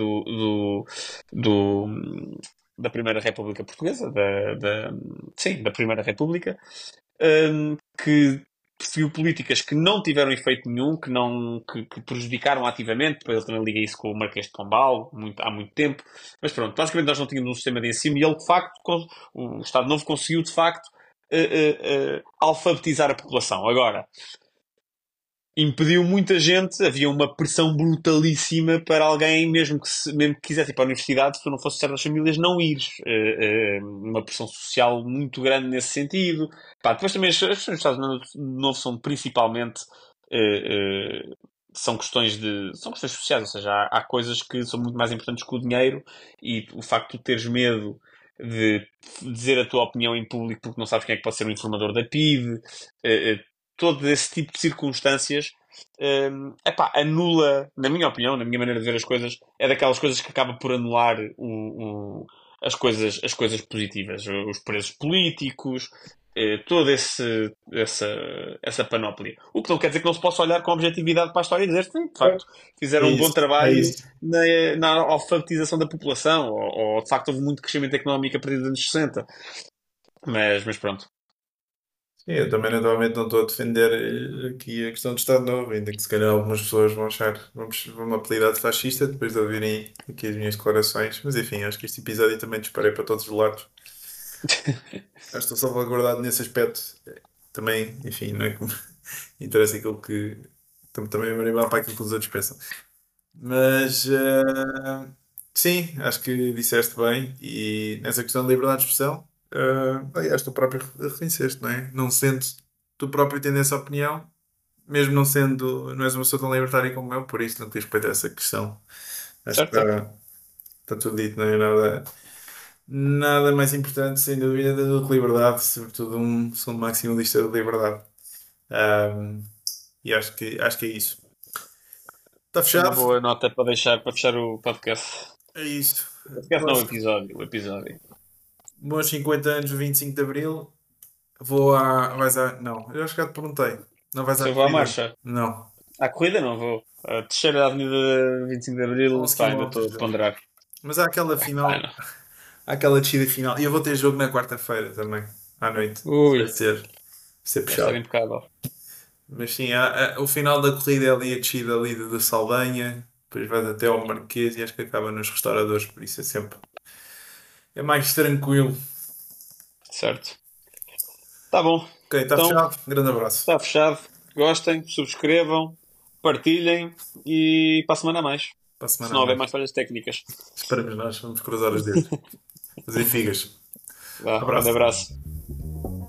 da Primeira República Portuguesa, sim, da Primeira República, que perseguiu políticas que não tiveram efeito nenhum, que prejudicaram ativamente. Depois ele também liga isso com o Marquês de Pombal, há muito tempo. Mas pronto, basicamente nós não tínhamos um sistema de ensino e ele, de facto, o Estado Novo conseguiu, de facto, alfabetizar a população. Agora, impediu muita gente, havia uma pressão brutalíssima para alguém, mesmo que quisesse ir para a universidade, se tu não fosse de certas famílias, não ires. Uma pressão social muito grande nesse sentido. Pá, depois também as questões dos Estados Unidos de novo são principalmente eh, eh, são questões sociais, ou seja, há coisas que são muito mais importantes que o dinheiro e o facto de tu teres medo de dizer a tua opinião em público porque não sabes quem é que pode ser o informador da PIDE, todo esse tipo de circunstâncias, anula, na minha opinião, na minha maneira de ver as coisas, é daquelas coisas que acaba por anular as coisas positivas, os preços políticos, toda essa panóplia. O que não quer dizer que não se possa olhar com objetividade para a história e dizer que, de facto, É fizeram um bom isso, é trabalho isso. na alfabetização da população, ou de facto houve muito crescimento económico a partir dos anos 60. Mas pronto. Sim, eu também naturalmente não estou a defender aqui a questão do Estado Novo, ainda que se calhar algumas pessoas vão achar, vão-me apelidar de fascista depois de ouvirem aqui as minhas declarações, mas enfim, acho que este episódio também disparei para todos os lados. Acho que estou salvaguardado nesse aspecto. Também, enfim, não é que me interessa aquilo que também a para aquilo que os outros pensam. Mas sim, acho que disseste bem, e nessa questão de liberdade de expressão, aliás, tu próprio reconheceste, não é? Não sendo tu próprio tendo essa opinião, mesmo não sendo, não és uma pessoa tão libertária como eu, por isso não tens respeito a essa questão. Acho que Certo, certo. está tudo dito, não é nada mais importante, sem dúvida, do que liberdade, sobretudo sou um maximalista de liberdade. Ahm, e acho que é isso. Está É uma fechado? boa nota para deixar para fechar o podcast. É isso. O podcast não, o episódio. O episódio. Bons 50 anos, 25 de Abril. Vais à. Não, eu acho que já te perguntei. Não vais Se à eu vou à corrida? marcha. Não. À corrida não vou. A terceira Avenida 25 de Abril, 11 pá, ainda estou quilómetros, a João. ponderar. Mas há aquela Ah, final, não. há aquela descida final. E eu vou ter jogo na quarta-feira também, à noite. Ui, Vai ser vai estar puxado. impecável. Mas sim, o final da corrida é ali a descida ali de Saldanha, depois vais até ao Marquês e acho que acaba nos restauradores, por isso é sempre. É mais tranquilo. Certo. Tá bom. Ok, está Então, fechado. Grande abraço. está fechado. Gostem, subscrevam, partilhem e para a semana a mais. Para a Se semana a não houver mais. mais falhas técnicas. Esperamos nós, vamos cruzar os dedos. Fazer figas. Vá, grande Abraço. abraço.